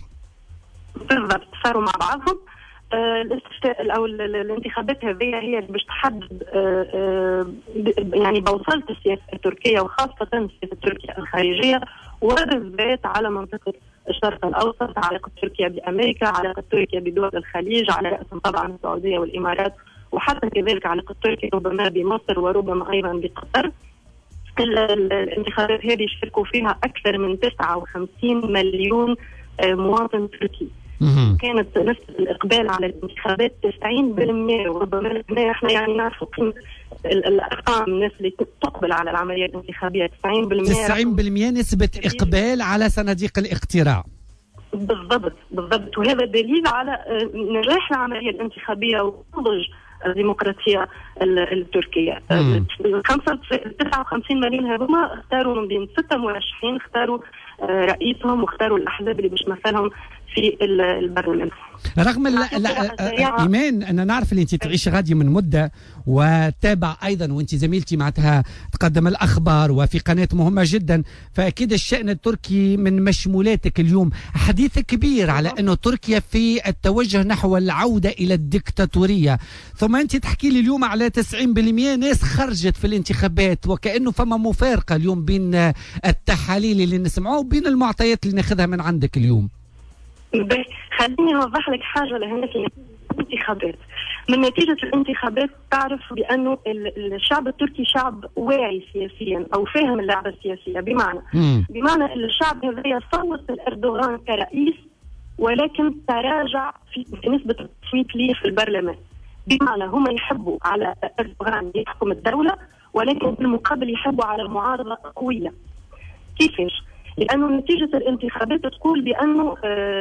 بالضبط، صاروا مع بعضهم. آه الاستفتاء او الانتخابات هذه هي اللي باش تحدد آه آه يعني بوصلة السياسة التركية، وخاصة السياسة التركية الخارجية، وبالذات على منطقة الشرق الأوسط، علاقة تركيا بأمريكا، علاقة تركيا بدول الخليج، على رأسهم طبعا السعودية والإمارات، وحتى كذلك علاقة تركيا ربما بمصر وربما أيضا بقطر. الانتخابات هذه شاركوا فيها أكثر من تسعة وخمسين مليون مواطن تركي. كانت نسبة الإقبال على الانتخابات تسعين بالمئة، وربما احنا يعني نعرف قيمة الأرقام، الناس اللي تقبل على العملية الانتخابية تسعين بالمئة تسعين بالمئة نسبة إقبال على صناديق الاقتراع. بالضبط بالضبط، وهذا دليل على نجاح العملية الانتخابية ونضج الديمقراطية التركية. تسعة وخمسين مليون هذوما اختاروا من بين ستة مرشحين، اختاروا رئيسهم واختاروا الأحزاب اللي باش مثلهم في البرلمان. رغم إيمان أنا نعرف اللي أنت تعيش غادي من مدة وتابع أيضا، وأنت زميلتي معناتها تقدم الأخبار وفي قناة مهمة جدا، فأكيد الشأن التركي من مشمولاتك اليوم. حديث كبير على أنه تركيا في التوجه نحو العودة إلى الدكتاتورية، ثم أنت تحكي لي اليوم على تسعين بالمئة ناس خرجت في الانتخابات، وكأنه فما مفارقة اليوم بين التحاليل اللي نسمعوها وبين المعطيات اللي ناخذها من عندك اليوم. خليني أوضح لك حاجة لهنا في الانتخابات. من نتيجة الانتخابات تعرف بأنه الشعب التركي شعب واعي سياسيا أو فاهم اللعبة السياسية، بمعنى م. بمعنى الشعب هذا صوت الأردوغان كرئيس، ولكن تراجع في نسبة التصويت ليه في البرلمان. بمعنى هم يحبوا على أردوغان يحكم الدولة، ولكن في المقابل يحبوا على المعارضة قوية. كيفاش؟ لأنه نتيجة الانتخابات تقول بأنه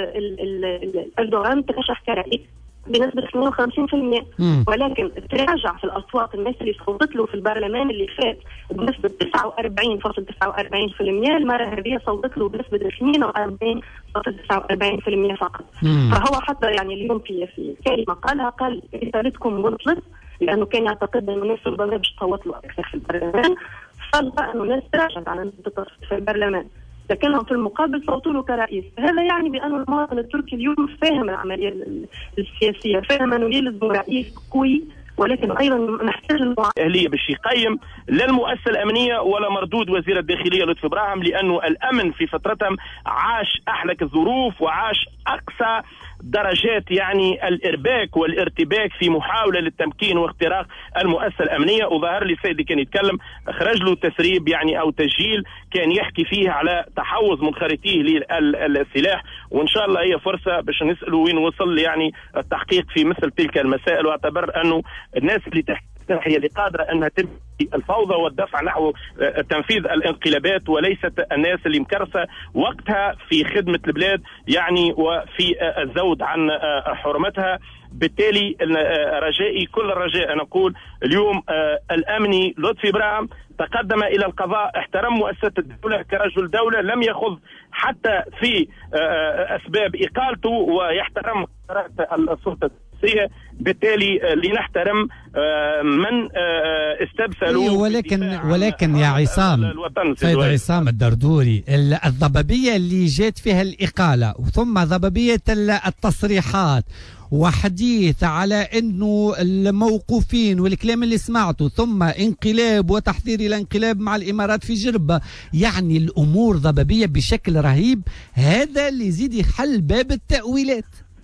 أردوغان ترشح كرئيس بنسبة اثنين وخمسين بالمئة، ولكن تراجع في الأصوات الناس اللي صوتت له في البرلمان اللي فات بنسبة تسعة وأربعين فاصلة تسعة وأربعين بالمئة، المرة هذه صوتت له بنسبة اثنين وأربعين فاصلة تسعة وأربعين بالمئة فقط. مم. فهو حتى يعني اليوم في في كلمة قالها، قال رسالتكم وصلت، لأنه كان يعتقد أنه الناس ربما باش تصوت له أكثر في البرلمان، فلقى أنه الناس تراجعت على نسبة التصويت في البرلمان، لكنهم في المقابل صوتوا له كرئيس. هذا يعني بأن المواطن التركي اليوم فاهم العملية السياسية، فاهم أنه يلزم رئيس قوي، ولكن أيضا نحتاج أهلية باش يقيم لا المؤسسة الأمنية ولا مردود وزير الداخلية لطفي براهم، لأنه الأمن في فترتهم عاش أحلك الظروف وعاش أقصى درجات يعني الارباك والارتباك في محاوله للتمكين واختراق المؤسسه الامنيه. وظهر لي السيد اللي كان يتكلم خرج له تسريب يعني او تسجيل كان يحكي فيه على تحوز منخرطيه للسلاح، وان شاء الله هي فرصه باش نسالوا وين وصل يعني التحقيق في مثل تلك المسائل، واعتبر انه الناس اللي تحت هي اللي قادره انها تمشي الفوضى والدفع نحو تنفيذ الانقلابات، وليست الناس اللي مكرسه وقتها في خدمه البلاد يعني وفي الزود عن حرمتها. بالتالي رجائي كل الرجاء أنا أقول اليوم الأمني لطفي براهم تقدم إلى القضاء، احترم مؤسسة الدولة كرجل دولة، لم يخض حتى في أسباب إقالته، ويحترم قرارات السلطة السياسية. بالتالي لنحترم من استبسلوا. ولكن ولكن يا عصام سيد عصام الدردوري، الضبابية اللي جات فيها الإقالة ثم ضبابية التصريحات وحديث على انه الموقوفين والكلام اللي سمعته ثم انقلاب وتحضير الى انقلاب مع الامارات في جربه، يعني الامور ضبابيه بشكل رهيب. هذا اللي يزيد يحل باب التاويلات.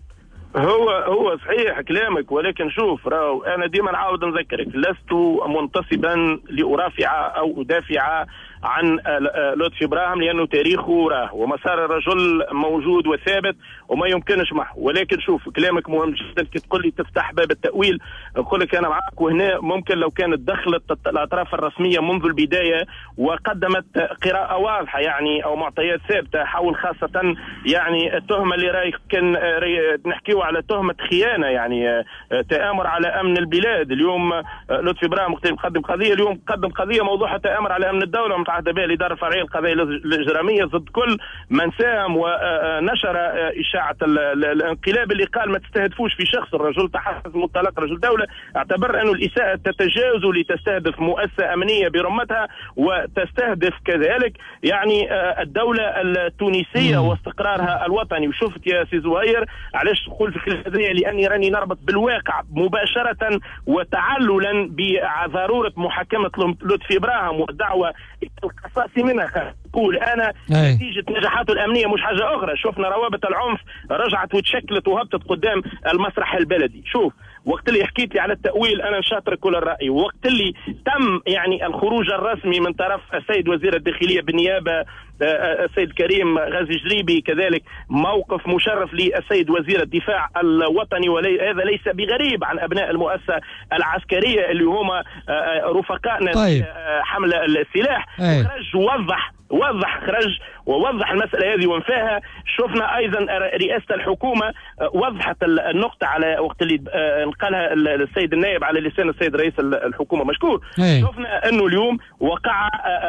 هو هو صحيح كلامك، ولكن شوف راهو انا ديما نعاود نذكرك، لست منتصبا لارافع او ادافع عن لطفي براهم لانه تاريخه راه ومسار الرجل موجود وثابت وما يمكنش محو. ولكن شوف كلامك مهم جدا كي تقول لي تفتح باب التاويل، نقول لك انا معك. وهنا ممكن لو كانت دخلت الاطراف الرسميه منذ البدايه وقدمت قراءه واضحه يعني او معطيات ثابته حول خاصه يعني التهمه اللي راي كان نحكيو على تهمه خيانه يعني تآمر على امن البلاد. اليوم لطفي براهم مقدم قضيه، اليوم قدم قضيه موضوعها تآمر على امن الدوله متعهده بها الاداره الفرعيه للقضايا الاجراميه ضد كل من ساهم ونشر اشاعه الانقلاب اللي قال ما تستهدفوش في شخص الرجل تحفظ منطلق رجل دوله. اعتبر انه الاساءه تتجاوز لتستهدف مؤسسه امنيه برمتها وتستهدف كذلك يعني الدوله التونسيه واستقرارها الوطني. وشفت يا سي زهير علاش تقول في الخلفيه؟ لاني راني نربط بالواقع مباشره وتعللا بضروره محاكمه لطفي براهم والدعوه القصاصي منها. نقول انا نتيجه نجاحاته الامنيه مش حاجه اخرى. شفنا روابط العنف رجعت وتشكلت وهبطت قدام المسرح البلدي. شوف وقت اللي حكيت لي على التأويل أنا نشاطر كل الرأي، وقت اللي تم يعني الخروج الرسمي من طرف السيد وزير الداخلية بالنيابة السيد كريم غازي جريبي، كذلك موقف مشرف للسيد وزير الدفاع الوطني، وهذا ليس بغريب عن أبناء المؤسسة العسكرية اللي هم رفقائنا طيب. في حمل السلاح. خرج ووضح وضح خرج ووضح المسألة هذه وانفاها. شفنا أيضا رئاسة الحكومة وضحت النقطة على وقت اللي نقلها السيد النائب على لسان السيد رئيس الحكومة مشكور. أي. شفنا أنه اليوم وقع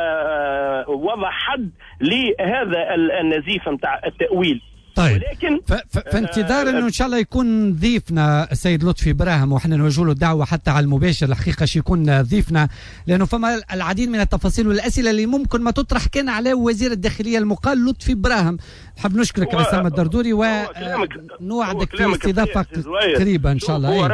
وضع حد لهذا النزيف متاع التأويل. طيب ولكن فانتظار انه ان شاء الله يكون ضيفنا السيد لطفي براهم، وحنا نوجه له الدعوه حتى على المباشر الحقيقه شي يكون ضيفنا، لانه فما العديد من التفاصيل والاسئله اللي ممكن ما تطرح كان على وزير الداخليه المقال لطفي براهم. نحب نشكرك عصام الدردوري ونوعدك في استضافه قريبه ان شاء الله.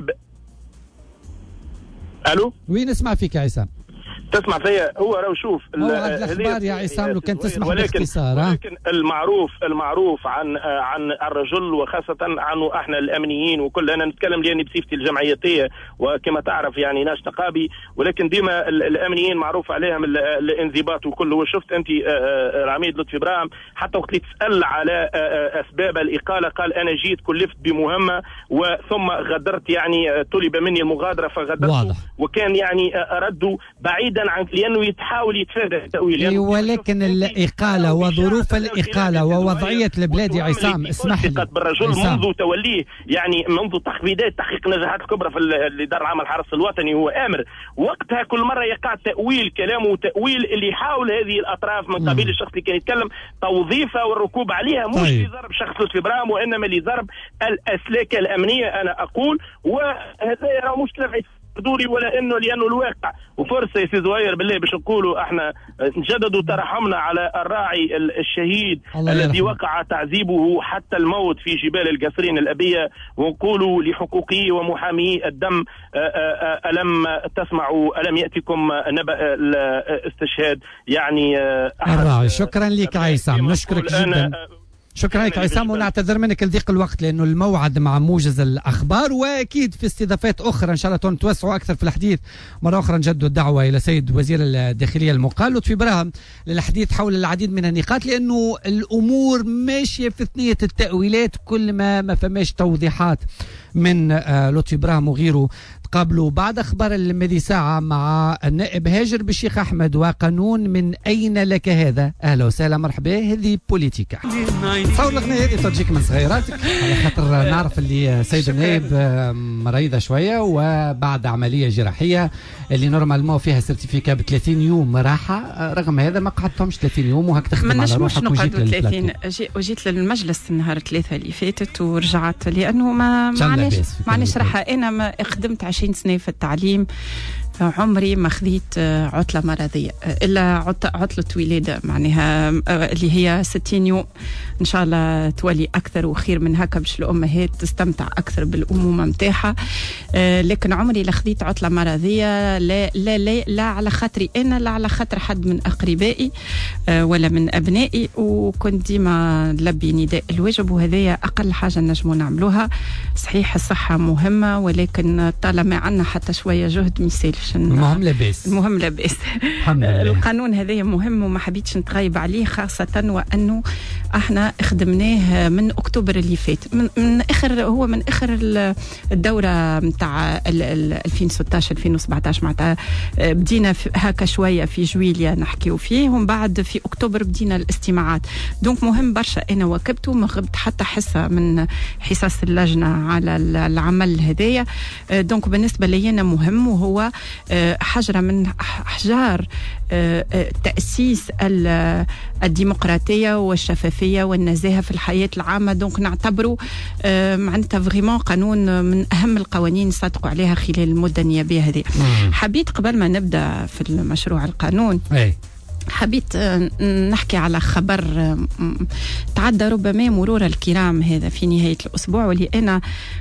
الو وين نسمع فيك يا عصام؟ تسمع فيا؟ هو راهو شوف الاخبار يا عصام لو كان تسمح باختصار. ولكن المعروف المعروف عن عن الرجل وخاصه عنه احنا الامنيين وكل، انا نتكلم لاني بصفتي الجمعيتيه وكما تعرف يعني ناش نقابي، ولكن ديما الامنيين معروف عليهم الانضباط وكله. وشفت انت العميد لطفي براهم حتى وقت تسال على اسباب الاقاله قال انا جيت كلفت بمهمه وثم غادرت يعني طلب مني المغادره فغادرت، وكان يعني رده بعيد عن لانه يتحاول يتفادى التأويل يعني. ولكن الإقالة وظروف الإقالة ووضعية البلاد يا عصام اسمح لي بالرجل منذ توليه يعني منذ تخفيضات تحقيق النجاحات الكبرى في الإدارة العامة الحرس الوطني هو آمر. وقتها كل مرة يقع تأويل كلامه تأويل اللي يحاول هذه الأطراف من قبيل الشخص اللي كان يتكلم توظيفها والركوب عليها، مش طيب. لضرب شخص لطفي براهم وإنما لضرب الأسلاك الأمنية أنا أقول. وهذا مشكلة دوري ولا انه لانه الواقع. وفرصه يا سي زهير بالله باش نقولوا احنا نجددوا ترحمنا على الراعي الشهيد الذي وقع تعذيبه حتى الموت في جبال القصرين الابيه، ونقولوا لحقوقي ومحامي الدم الم تسمعوا الم ياتكم نبأ الاستشهاد يعني الراعي. شكرا لك عصام، نشكرك جدا. شكرا لك عصام، ونعتذر منك لضيق الوقت لأنه الموعد مع موجز الأخبار، وأكيد في استضافات أخرى إن شاء الله نتوسعوا أكثر في الحديث. مرة أخرى نجدد الدعوة إلى سيد وزير الداخلية المقال لطفي براهم للحديث حول العديد من النقاط، لأنه الأمور ماشية في ثنية التأويلات كل ما ما فماش توضيحات من لطفي براهم وغيره. تقابلوا بعد أخبار المذي ساعة مع النائب هاجر بالشيخ أحمد وقانون من أين لك هذا. أهلا وسهلا مرحبا. هذه بوليتيكا. تصور الأغنية هذه تجيك من صغيراتك على خاطر نعرف اللي سيد النائب مريضة شوية وبعد عملية جراحية اللي نورمالمون فيها سيرتيفيكا ب ثلاثين يوم راحة، رغم هذا ما قعدتهمش ثلاثين يوم وهك تخدم على روحك وجيت ثلاثين. وجيت للمجلس النهار الثلاثة اللي فاتت ورجعت لأنه ما معناش معناش راحة. أنا ما خدمت عشرين سنة في التعليم، عمري ما خذيت عطلة مرضية إلا عطلة ولادة معناها اللي هي ستين يوم. إن شاء الله تولي أكثر وخير من هكا باش الأمهات تستمتع أكثر بالأمومة متاعها، لكن عمري لا خذيت عطلة مرضية لا لا لا, لا على خاطري أنا لا على خاطر حد من أقربائي ولا من أبنائي، وكنت ديما نلبي نداء الواجب، وهذه أقل حاجة نجمو نعملوها. صحيح الصحة مهمة، ولكن طالما عنا حتى شوية جهد ميسالش. المهم لاباس المهم لاباس القانون هذا مهم وما حبيتش نتغيب عليه، خاصة وأنه احنا خدمناه من أكتوبر اللي فات، من, من آخر هو من آخر الدورة متاع ألفين وستة عشر ألفين وسبعة عشر معناتها بدينا هكا شوية في جويليا نحكيو فيه، ومن بعد في أكتوبر بدينا الاستماعات. دونك مهم برشا. أنا وكبت وما غبت حتى حصة من حصص اللجنة على العمل هذايا. دونك بالنسبة لي أنا مهم، وهو حجرة من أحجار تأسيس الديمقراطية والشفافية والنزاهة في الحياة العامة. دونك نعتبره معناتها فريمون قانون من أهم القوانين صادقوا عليها خلال المدة النيابية هذه. حبيت قبل ما نبدأ في المشروع القانون أي. حبيت نحكي على خبر تعدى ربما مرور الكرام هذا في نهاية الأسبوع، واللي أنا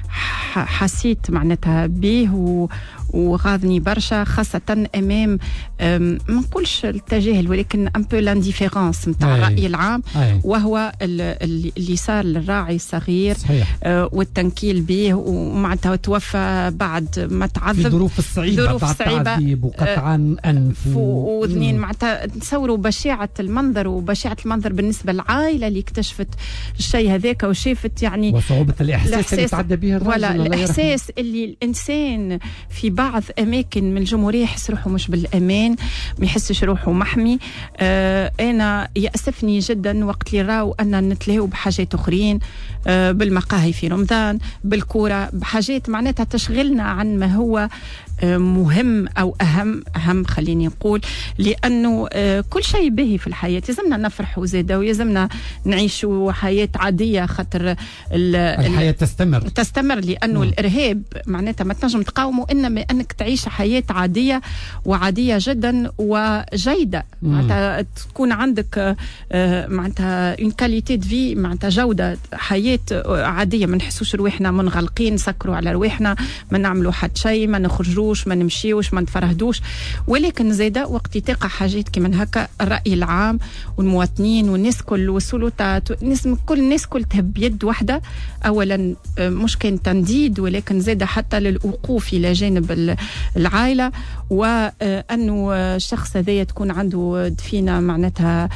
حسيت معناتها به وغاضني برشا، خاصة أمام ما نقولش التجاهل ولكن un peu l'indifférence متاع الرأي العام، أي. وهو اللي صار للراعي الصغير آه والتنكيل به، ومعناتها توفى بعد ما تعذب في ظروف الصعيبة، ظروف صعيبة وقطع أنف واثنين. معناتها تصوروا بشاعة المنظر وبشاعة المنظر بالنسبة للعائلة اللي اكتشفت الشيء هذاك وشافت يعني وصعوبة الإحساس, الإحساس اللي تعدى به الرجل، ولا الإحساس اللي الإنسان في بعض أماكن من الجمهورية يحس روحه مش بالأمان، ما يحسش روحه محمي. آه أنا يأسفني جدا وقت اللي راو أن نتلاهوا بحاجات أخرين، آه بالمقاهي في رمضان، بالكورة، بحاجات معناتها تشغلنا عن ما هو مهم أو أهم أهم خليني نقول، لأنه كل شيء به في الحياة يلزمنا نفرح وزادة، ويلزمنا نعيش حياة عادية خاطر الحياة تستمر تستمر لأنه م. الإرهاب معناتها ما تنجم تقاومه إنما أنك تعيش حياة عادية وعادية جدا وجيدة، معناتها تكون عندك معناتها une qualité de vie، معناتها جودة حياة عادية، ما نحسوش روحنا منغلقين، نسكروا على روحنا، ما نعملوا حد شيء، ما نخرجوا ما نمشيوش، ما نتفرهدوش. ولكن زيدا وقت تلقى حاجات كمان هكا الرأي العام والمواطنين والناس كل والسلطات الناس كل الناس كل تهب يد واحدة. أولا مش كان تنديد ولكن زيدا حتى للوقوف إلى جانب العائلة، وأنه الشخص هذا تكون عنده دفينة معناتها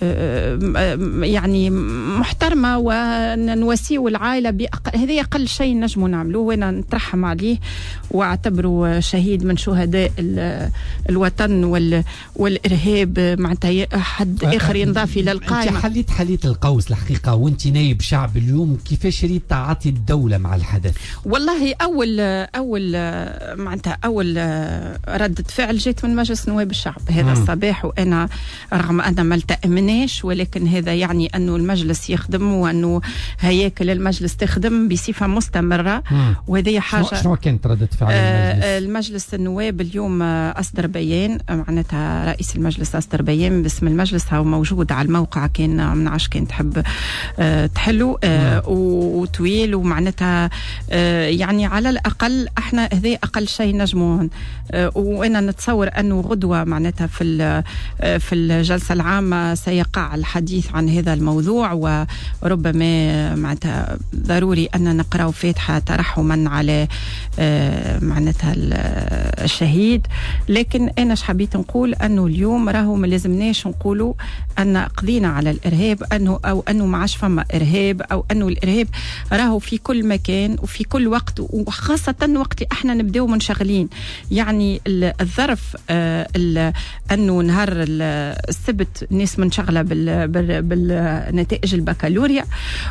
يعني محترمة، ونواسيه العائلة بأقل، هذه أقل شيء نجمو نعملوه، وأنا نترحم عليه واعتبره شهيد من شهداء الوطن والإرهاب. معناتها حد آخر ينضاف إلى القائمة. أنت حليت حليت القوس الحقيقة، وأنت نايب شعب اليوم، كيفاش ريت تعاطي الدولة مع الحدث؟ والله أول أول معناتها أول ردة فعل جيت من مجلس نواب الشعب هذا م. الصباح، وأنا رغم أن ما التأمن ولكن هذا يعني أنه المجلس يخدم وأنه هياكل المجلس تخدم بصفة مستمرة، وهذه حاجة. شنو كانت ردة فعل المجلس؟ آه المجلس النواب اليوم أصدر بيان، معناتها رئيس المجلس أصدر بيان باسم المجلس، هو موجود على الموقع، كان من عش كان تحب آه تحلو آه وطويل، ومعناتها آه يعني على الأقل احنا هذا أقل شيء نجمون. آه وأنا نتصور أنه غدوة معناتها في في الجلسة العامة سي يقع الحديث عن هذا الموضوع، وربما معناتها ضروري أن نقرأ فاتحة ترحما على معناتها الشهيد. لكن أنا حبيت نقول أنه اليوم راهو ما لازمناش نقولوا أن قضينا على الإرهاب أنه أو أنه ما عادش فما إرهاب، أو أنه الإرهاب راهو في كل مكان وفي كل وقت، وخاصة وقت احنا نبداو منشغلين. يعني الظرف آه أنه نهار السبت الناس منشغلة بالنتائج البكالوريا،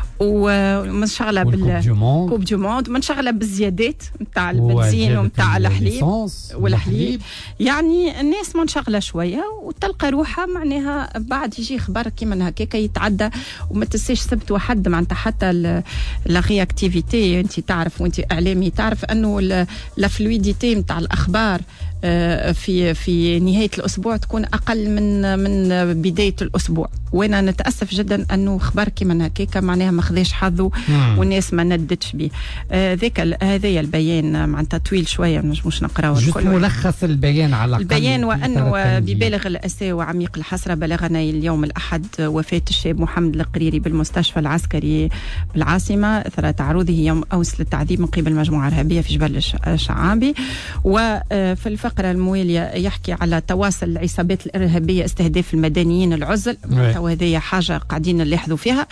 ومنشغلة بالكوب دو موند، منشغلة بالزيادات نتاع البنزين ونتاع الحليب والحليب. يعني الناس منشغلة شوية وتلقى روحها معناها بعد يجي خبر كيما هكاك يتعدى. وما تنساش سبت وحد معناتها حتى لا رياكتيفيتي، انت تعرف وانت اعلامي تعرف انه لا فلويديتي نتاع الاخبار في في نهايه الاسبوع تكون اقل من من بدايه الاسبوع. وانا نتاسف جدا انه خبر كيما هكاك معناها ما خذاش حظه والناس ما ندتش به. ذاك هذايا البيان معناتها طويل شويه، ما نجموش نقراوه الكل. ملخص البيان على البيان وانه ببالغ الاسى وعميق الحسره بلغنا اليوم الاحد وفاه الشاب محمد القريري بالمستشفى العسكري بالعاصمه اثر تعرضه يوم امس للتعذيب من قبل مجموعه ارهابيه في جبل الشعابي. وفي الفقره المواليه يحكي على تواصل العصابات الارهابيه استهداف المدنيين العزل، وهذه حاجه قاعدين نلاحظوا فيها.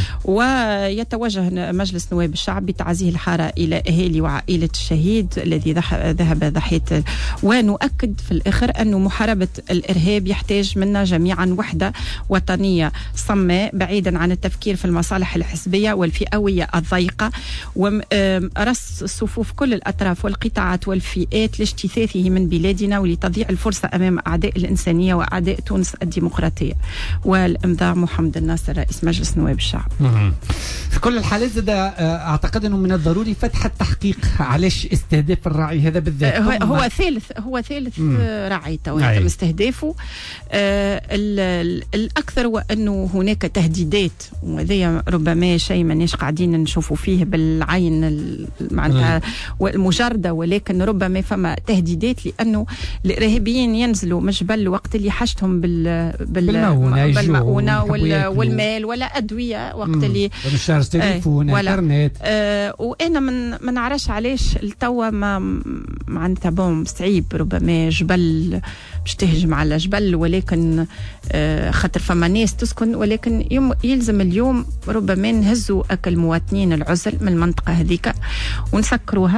ويتوجه مجلس نواب الشعب بتعزيه الحاره الى اهالي وعائله الشهيد الذي ذهب ضحيه. ونؤكد في الاخر انه محاربه الارهاب يحتاج منا جميعا وحده وطنيه صماء بعيدا عن التفكير في المصالح الحزبيه والفئويه الضيقه، ورص صفوف كل الاطراف والقطاعات والفئات لاجتثاثه من بلادنا ولتضييع الفرصه امام اعداء الانسانيه واعداء تونس الديمقراطيه. والامضاء محمد الناصر رئيس مجلس نواب الشعب. في كل الحالات زاد اعتقد انه من الضروري فتح التحقيق علاش استهداف الراعي هذا بالذات. هو, هو ثالث هو ثالث راعي تم استهدافه. آه الاكثر هو انه هناك تهديدات، وهذا ربما شيء ماناش قاعدين نشوفوا فيه بالعين معناتها المجرده، ولكن ربما فما تهديدات لانه الارهابيين ينزلوا من جبل وقت اللي حاجتهم بال بالمؤونه, بالمؤونة وال... والمال ولا ادويه وقت اللي مش تليفون آه انترنت. آه وانا من ما نعرفش علاش التوا ما معناتها بون صعيب ربما جبل باش تهجم على جبل، ولكن آه خاطر فما ناس تسكن، ولكن يوم يلزم اليوم ربما نهزوا اكل مواطنين العزل من المنطقه هذيك ونسكروها،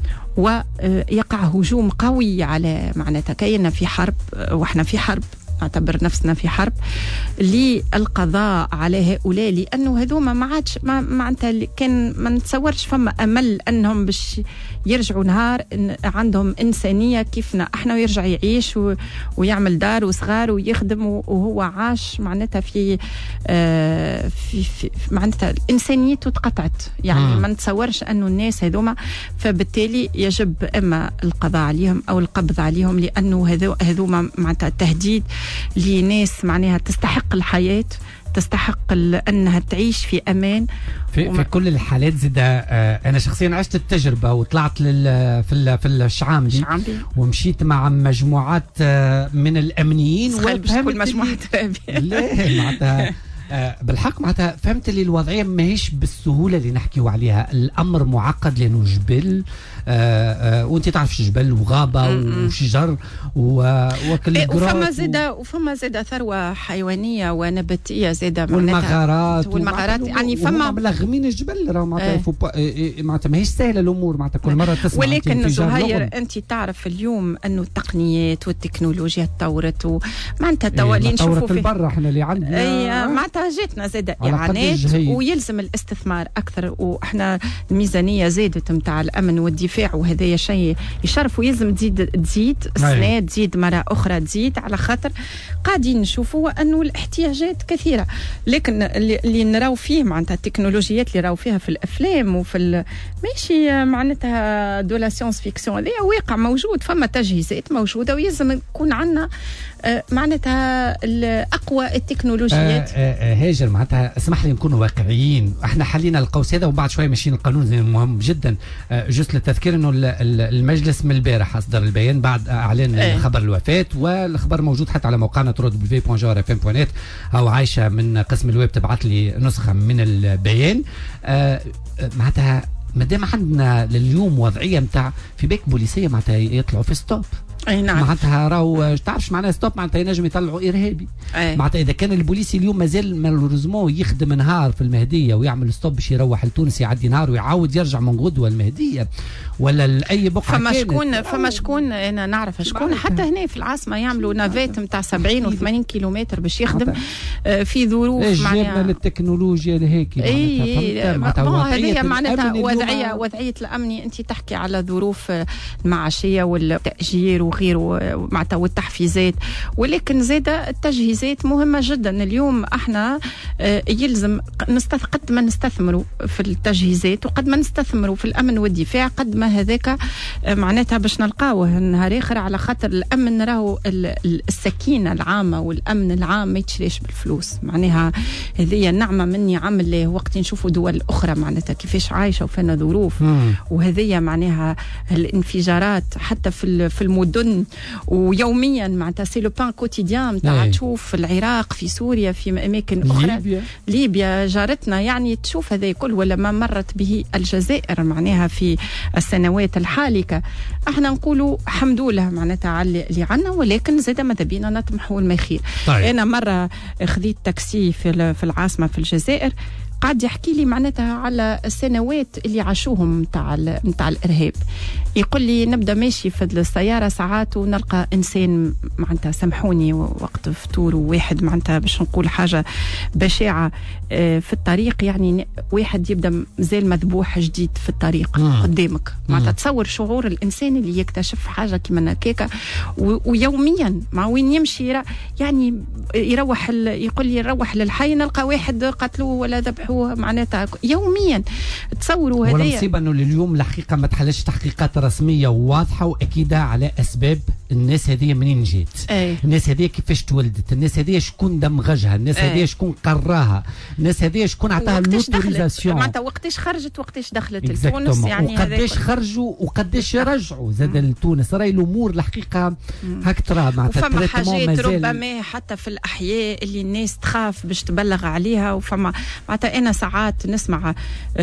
ويقع هجوم قوي على معناتها كأننا في حرب، واحنا في حرب نعتبر نفسنا في حرب للقضاء على هؤلاء، لانه هذوما ما عادش معناتها كان ما نتصورش فما امل انهم باش يرجعوا نهار إن عندهم انسانيه كيفنا احنا، ويرجع يعيش ويعمل دار وصغار ويخدم، وهو عاش معناتها في آه في, في معناتها انسانيته تقطعت. يعني ما نتصورش انه الناس هذوما، فبالتالي يجب اما القضاء عليهم او القبض عليهم، لانه هذوما معناتها تهديد لناس معناها تستحق الحياة، تستحق أنها تعيش في أمان. في, وما... في كل الحالات زي ده. آه أنا شخصيا عشت التجربة وطلعت لل في ال في الشعاملي ومشيت مع مجموعات آه من الأمنيين وفهمت مجموعات لا معناتها آه بالحق معناتها فهمت اللي الوضعية ماهيش بالسهولة اللي نحكيو عليها. الأمر معقد لأنه جبل آه آه وانت تعرف جبل وغابة وشجر وكل إيه وفما زادة وفما زادة ثروة حيوانية ونباتية زادة والمغارات والمغارات يعني فما ملغمين الجبل راه معناتها إيه معناتها ماهيش سهلة الأمور معناتها كل مرة تسمع. ولكن زهير أنت تعرف اليوم أنه التقنيات والتكنولوجيا تطورت ومعناتها توا اللي نشوفوا في البر احنا اللي عندنا أي معناتها جاتنا زادة إعانات ويلزم الاستثمار أكثر، وإحنا الميزانية زادت متاع الأمن والدفاع وهذا شيء يشرف، ويلزم تزيد تزيد السنة تزيد مرة أخرى تزيد، على خاطر قاعدين نشوفوا أنه الاحتياجات كثيرة. لكن اللي نراو فيه معناتها التكنولوجيات اللي راو فيها في الأفلام وفي ماشي معناتها دولا سيونس فيكسيون، هذا واقع موجود، فما تجهيزات موجودة ويلزم يكون عندنا معناتها أقوى التكنولوجيات. آه آه هاجر معناتها اسمح لي نكونوا واقعيين، احنا حلينا القوس هذا وبعد شويه ماشيين القانون زي مهم جدا. جست للتذكير انه المجلس من البارح اصدر البيان بعد اعلان ايه. خبر الوفاه، والخبر موجود حتى على موقعنا ترو دبليو بوان جوهر اف ام بوان نت، او عايشه من قسم الويب تبعت لي نسخه من البيان. آه معناتها ما دام عندنا لليوم وضعيه نتاع في بيك بوليسيه معناتها يطلعوا في ستوب. اي نعم. معناتها راهو تعرفش معناها ستوب معناتها ينجم يطلعوا ارهابي. معناتها اذا كان البوليسي اليوم مازال مالوريزمون يخدم نهار في المهديه ويعمل ستوب باش يروح لتونس يعدي نهار ويعاود يرجع من غدوه المهديه ولا لاي بقعه فما شكون فما شكون انا نعرف شكون حتى هنا في العاصمه يعملوا نافات نتاع سبعين و ثمانين كيلومتر باش يخدم في ظروف معناها للتكنولوجيا لهيك. اي هذه معناتها وضعيه وضعيه الامني. انت تحكي على ظروف المعاشيه والتاجير وغيره معناتها والتحفيزات، ولكن زاد التجهيزات مهمه جدا. اليوم احنا يلزم قد ما نستثمروا في التجهيزات وقد ما نستثمروا في الامن والدفاع قد ما هذاك معناتها باش نلقاوه نهار اخر، على خاطر الامن راهو السكينه العامه والامن العام ما يتشريش بالفلوس. معناها هذه نعمه من نعم الله. وقت نشوفوا دول اخرى معناتها كيفاش عايشه وفينا ظروف، وهذه معناها الانفجارات حتى في في المدن ويوميا معناتها سي لو بان كوتيديان نتاع تشوف العراق في سوريا في اماكن اخرى ليبيا, ليبيا جارتنا يعني تشوف هذا كل ولا ما مرت به الجزائر معناها في السنوات الحالكه. احنا نقولوا الحمد لله معناتها على اللي عندنا، ولكن زاد ماذا بينا نطمحوا المخير. طيب. انا مره خذيت تاكسي في في العاصمه في الجزائر، قاعد يحكي لي معناتها على السنوات اللي عاشوهم نتاع نتاع الارهاب. يقول لي نبدا ماشي في السياره ساعات ونلقى انسان معناتها سامحوني وقت فطور وواحد معناتها باش نقول حاجه بشعه في الطريق، يعني واحد يبدا مازال مذبوح جديد في الطريق مم. قدامك معناتها تصور شعور الانسان اللي يكتشف حاجه كيما هكاكا ويوميا مع وين يمشي يعني يروح يقول لي نروح للحي نلقى واحد قتلوه ولا ذبحوه معناتها يوميا. تصوروا هذه ولا مصيبه انه لليوم الحقيقه ما تحلش تحقيقات رسميه وواضحه واكيده على اسباب الناس هذه منين جات، أي. الناس هذه كيفاش تولدت، الناس هذه شكون دمغجها، الناس هذه شكون قراها، الناس هذه شكون عطاها اللوتوريزاسيون معناتها وقتاش خرجت وقتاش دخلت لتونس يعني وقداش خرجوا وقداش يرجعوا زاد لتونس. راهي الامور الحقيقه هاك ترى معناتها فما حاجات ربما حتى في الاحياء اللي الناس تخاف باش تبلغ عليها. وفما معناتها انا ساعات نسمع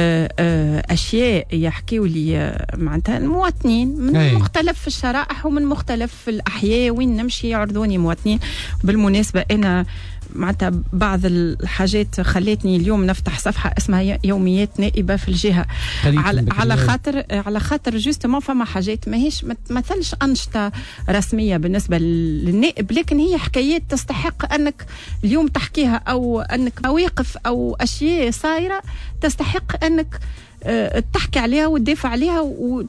اشياء يحكيوا لي معناتها المواطنين من أي. مختلف الشرائح ومن مختلف الاحياء وين نمشي يعرضوني مواطنين. بالمناسبه انا معناتها بعض الحاجات خلتني اليوم نفتح صفحه اسمها يوميات نائبه في الجهه على, على خاطر على خاطر جوستومون فما حاجات ماهيش ما تمثلش انشطه رسميه بالنسبه للنائب، لكن هي حكايات تستحق انك اليوم تحكيها او انك مواقف او اشياء صايره تستحق انك تحكي عليها وتدافع عليها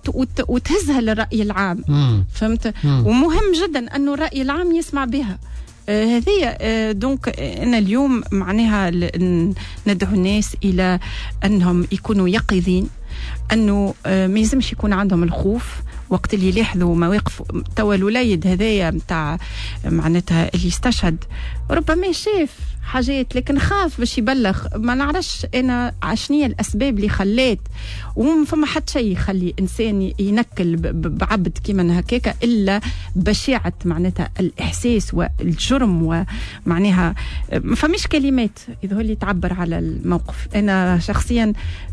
وتهزها للرأي العام. مم. فهمت؟ مم. ومهم جدا أنه الرأي العام يسمع بها. آه هذه آه دونك أنا اليوم معناها ندعو الناس إلى أنهم يكونوا يقظين، أنه آه ما يلزمش يكون عندهم الخوف وقت اللي يلاحظوا مواقف. توا الوليد هذايا متاع معناتها اللي استشهد ربما شاف حاجات لكن خاف باش يبلغ. ما نعرفش انا عشنيه الاسباب اللي خلات وما فما حتى شيء يخلي انسان ينكل بعبد كيما هكاكا الا بشاعه معناتها الاحساس والجرم، ومعناها ما فماش كلمات يظهر لي تعبر على الموقف. انا شخصيا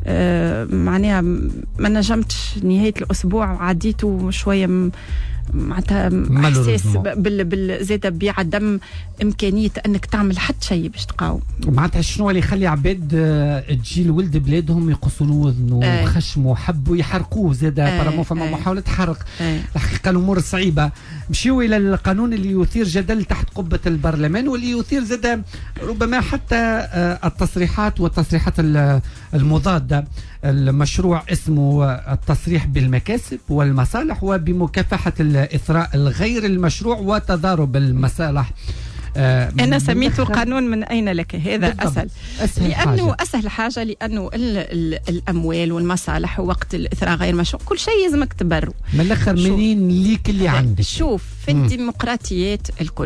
معناها ما نجمتش نهايه الاسبوع وعديته شويه معناتها احساس بال بال زاد بعدم امكانيه انك تعمل حتى شيء باش تقاوم. معناتها شنو اللي يخلي عباد تجي لولد بلادهم يقصوا وذنه وخشموا وحبوا يحرقوه زاد برامو فما محاوله حرق. أي. الحقيقه الامور صعيبه. مشيوا الى القانون اللي يثير جدل تحت قبه البرلمان واللي يثير زاد ربما حتى التصريحات والتصريحات المضاده. المشروع اسمه التصريح بالمكاسب والمصالح وبمكافحة الإثراء الغير المشروع وتضارب المصالح. آه أنا سميته قانون من أين لك هذا أسهل, أسهل لأنه حاجة. أسهل حاجة لأنه ال ال الأموال والمصالح ووقت الإثراء غير مشروع كل شيء يلزمك تبرو من الآخر منين ليك اللي عندك. شوف في الديمقراطيات الكل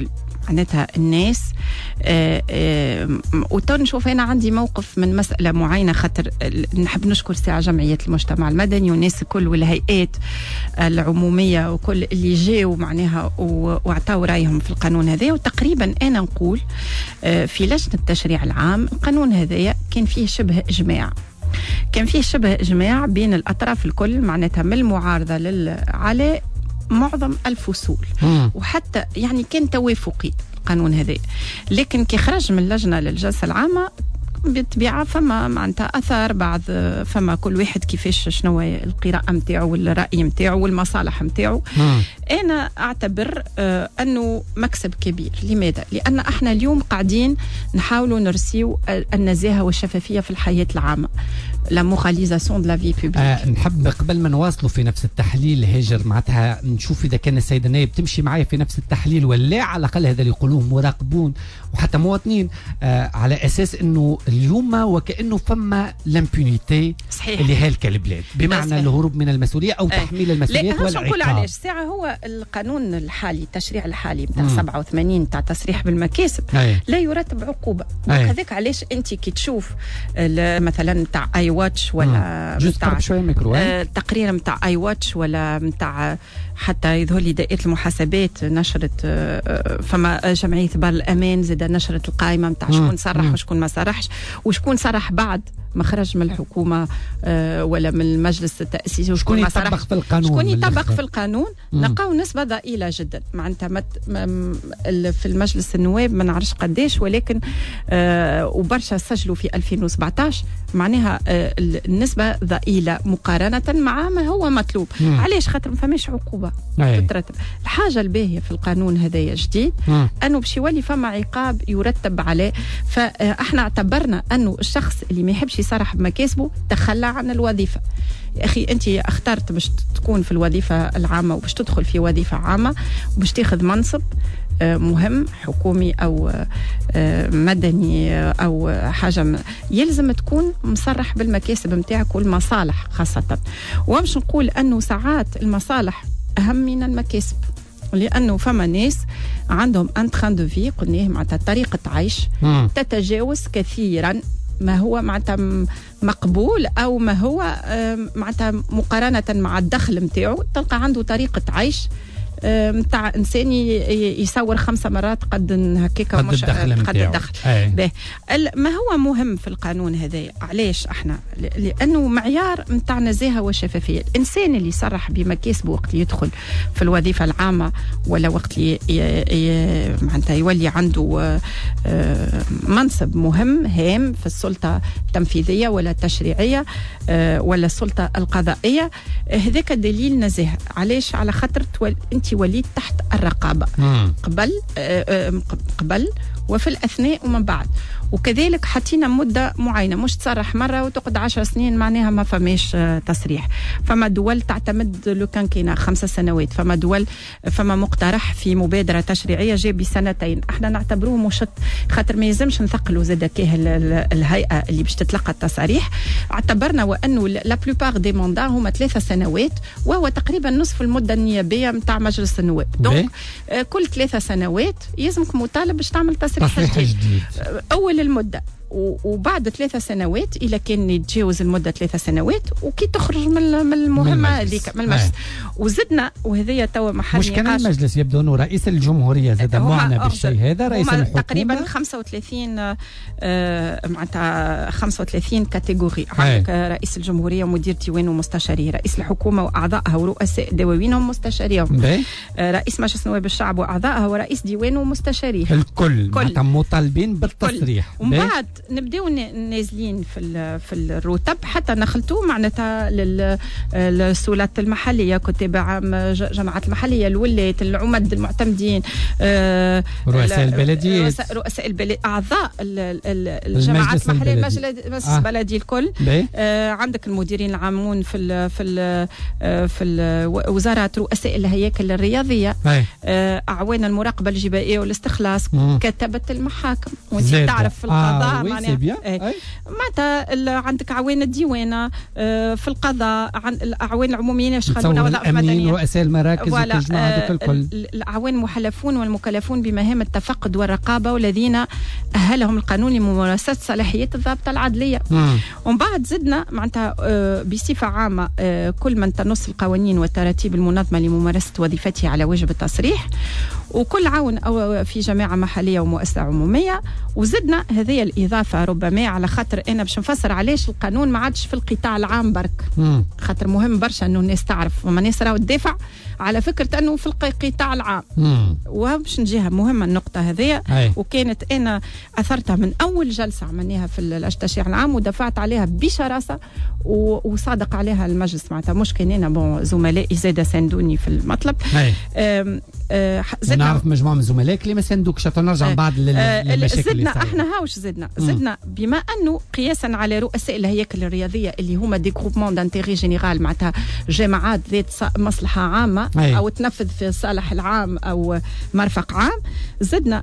معناتها الناس. آه آه وتو نشوف أنا عندي موقف من مسألة معينة، خاطر نحب نشكر ساعة جمعية المجتمع المدني والناس الكل والهيئات العمومية وكل اللي جاوا معناها واعطاوا رأيهم في القانون هذا. وتقريبا أنا نقول آه في لجنة التشريع العام القانون هذا كان فيه شبه إجماع، كان فيه شبه إجماع بين الأطراف الكل معناتها من المعارضة لل على معظم الفصول، وحتى يعني كان توافقي القانون هذا. لكن كي خرج من اللجنة للجلسة العامة بالطبيعة فما معناتها أثار بعض، فما كل واحد كيفاش شنو القراءة متاعو والرأي متاعو والمصالح متاعو. أنا أعتبر آه أنه مكسب كبير. لماذا؟ لأن احنا اليوم قاعدين نحاولوا نرسيو النزاهة والشفافية في الحياة العامة، لا موراليزاسيون دو لا في بوبليك. آه نحب قبل ما نواصلوا في نفس التحليل هاجر معناتها نشوف إذا كان السيدة نايب تمشي معايا في نفس التحليل، ولا على الأقل هذا اللي يقولوه مراقبون وحتى مواطنين آه على أساس أنه اليوم وكأنه فما لامبونيتي اللي هالك البلاد، بمعنى صحيح. الهروب من المسؤولية أو تحميل المسؤوليات والعقاب. لا نقول علاش ساعة هو القانون الحالي التشريع الحالي بتاع سبعة وثمانين تاع تصريح بالمكاسب أي. لا يرتب عقوبة. وكذلك علاش أنت كي تشوف مثلا تاع اي واتش ولا متاع آه تقرير متاع اي واتش ولا متاع حتى يظهر لي دائرة المحاسبات نشرت آه فما جمعية بار الأمان زاد نشرت القائمة متاع شكون صرح وشكون ما صرحش وشكون صرح بعد ما خرج من الحكومة آه ولا من المجلس التأسيسي وشكون ما صرحش. شكون يطبق في القانون نلقاو نسبة ضئيلة جدا معناتها في المجلس النواب ما نعرفش قداش، ولكن آه وبرشا سجلوا في ألفين وسبعطاش معناها آه النسبة ضئيلة مقارنة مع ما هو مطلوب. مم. علاش؟ خاطر ما فماش عقوبة تترتب. الحاجة الباهية في القانون هذايا جديد أنه باش يولي فما عقاب يرتب عليه. فاحنا اعتبرنا أنه الشخص اللي ما يحبش يصرح بمكاسبه تخلى عن الوظيفة. يا أخي أنت اخترت باش تكون في الوظيفة العامة وباش تدخل في وظيفة عامة وباش تاخذ منصب مهم حكومي أو مدني أو حاجة، يلزم تكون مصرح بالمكاسب متاعك والمصالح خاصة. ومش نقول أنه ساعات المصالح أهم من المكاسب، لأنه فما ناس عندهم ان تران دو في قلناه معناتها طريقة عيش تتجاوز كثيرا ما هو معناتها مقبول أو ما هو معناتها مقارنة مع الدخل متاعو. تلقى عنده طريقة عيش متاع انسان يصور خمسة مرات قد هكاك قد مش الدخل قد الدخل. ما هو مهم في القانون هذا علاش احنا؟ لانه معيار متاع نزاهه وشفافيه. الانسان اللي يصرح بمكاسبه وقت يدخل في الوظيفه العامه ولا وقت معناتها يولي عنده منصب مهم هام في السلطه التنفيذيه ولا التشريعيه ولا السلطه القضائيه، هذاك دليل نزاهه. علاش؟ على خاطر انت وليت تحت الرقابة مم. قبل قبل وفي الأثناء ومن بعد. وكذلك حطينا مدة معينة، مش تصرح مرة وتقعد عشر سنين معناها ما فماش تصريح. فما دول تعتمد لو كان كينا خمسة سنوات، فما دول فما مقترح في مبادرة تشريعية جاء بسنتين. احنا نعتبروه مشط خاطر ما يلزمش نثقلوا زاد كيه الهيئة اللي باش تتلقى التصاريح. اعتبرنا وأنه لا بلوبار دي موندا هما ثلاثة سنوات وهو تقريبا نصف المدة النيابية متاع مجلس النواب. دونك كل ثلاثة سنوات يلزمك مطالب باش تعمل تصريح جديد أول المدة، وبعد ثلاثة سنوات إذا كان يتجاوز المدة ثلاثة سنوات وكي تخرج من من المهمة هذيك من المجلس. وزدنا وهذه توا محل مش كان المجلس يبدو أنه رئيس الجمهورية زاد معنا بالشيء هذا، رئيس الحكومة تقريبا خمسة وثلاثين آه معناتها خمسة وثلاثين كاتيجوري. عندك رئيس الجمهورية ومدير ديوان ومستشاريه، رئيس الحكومة وأعضائها ورؤساء دواوينهم ومستشاريهم، آه رئيس مجلس نواب الشعب وأعضائها ورئيس ديوان ومستشاريه، الكل معناتها مطالبين بالتصريح. ومن بعد نبداو نازلين في في الرتب حتى نخلطوا معناتها للسلطات المحليه، كتاب عام، جماعات المحليه، الولايات، العمد المعتمدين، آه رؤساء البلديات، رؤساء البلد، اعضاء الجماعات المحليه، المجلس البلدي الكل. آه عندك المديرين العامون في ال في ال في الوزارات، رؤساء الهياكل الرياضيه، آه اعوان المراقبه الجبائيه والاستخلاص، كتبه المحاكم. وانت تعرف في القضاء معناها معناتها عندك عوان الديوانه في القضاء، عن الاعوان العموميين يشغلون وظائف مدنيه، رؤساء المراكز والجماعه هذوك الكل، الاعوان المحلفون والمكلفون بمهام التفقد والرقابه والذين اهلهم القانون لممارسه صلاحيات الضابطه العدليه. ومن بعد زدنا معناتها بصفه عامه كل من تنص القوانين والتراتيب المنظمه لممارسه وظيفته على وجه التصريح، وكل عون أو في جماعة محلية ومؤسسة عمومية. وزدنا هذه الإضافة ربما على خاطر أنا باش نفسر علاش القانون ما عادش في القطاع العام برك، مم. خاطر مهم برشا أنه الناس تعرف، وما الناس راهو تدافع على فكرة أنه في القطاع العام، وباش نجيها مهمة النقطة هذه، وكانت أنا أثرتها من أول جلسة عملناها في التشريع العام ودفعت عليها بشراسة وصادق عليها المجلس، معناتها مش كان أنا بون زملائي زاد ساندوني في المطلب. أم أه نعرف مجموعة من زملائك اللي ما ساندوكش، نرجع بعد للمشاكل. زدنا احنا هاوش زدنا زدنا بما انه قياسا على رؤساء الهياكل الرياضيه اللي هما دي جروبمون دانتيغي جينيرال، معناتها جماعات ذات مصلحه عامه أي. او تنفذ في الصالح العام او مرفق عام. زدنا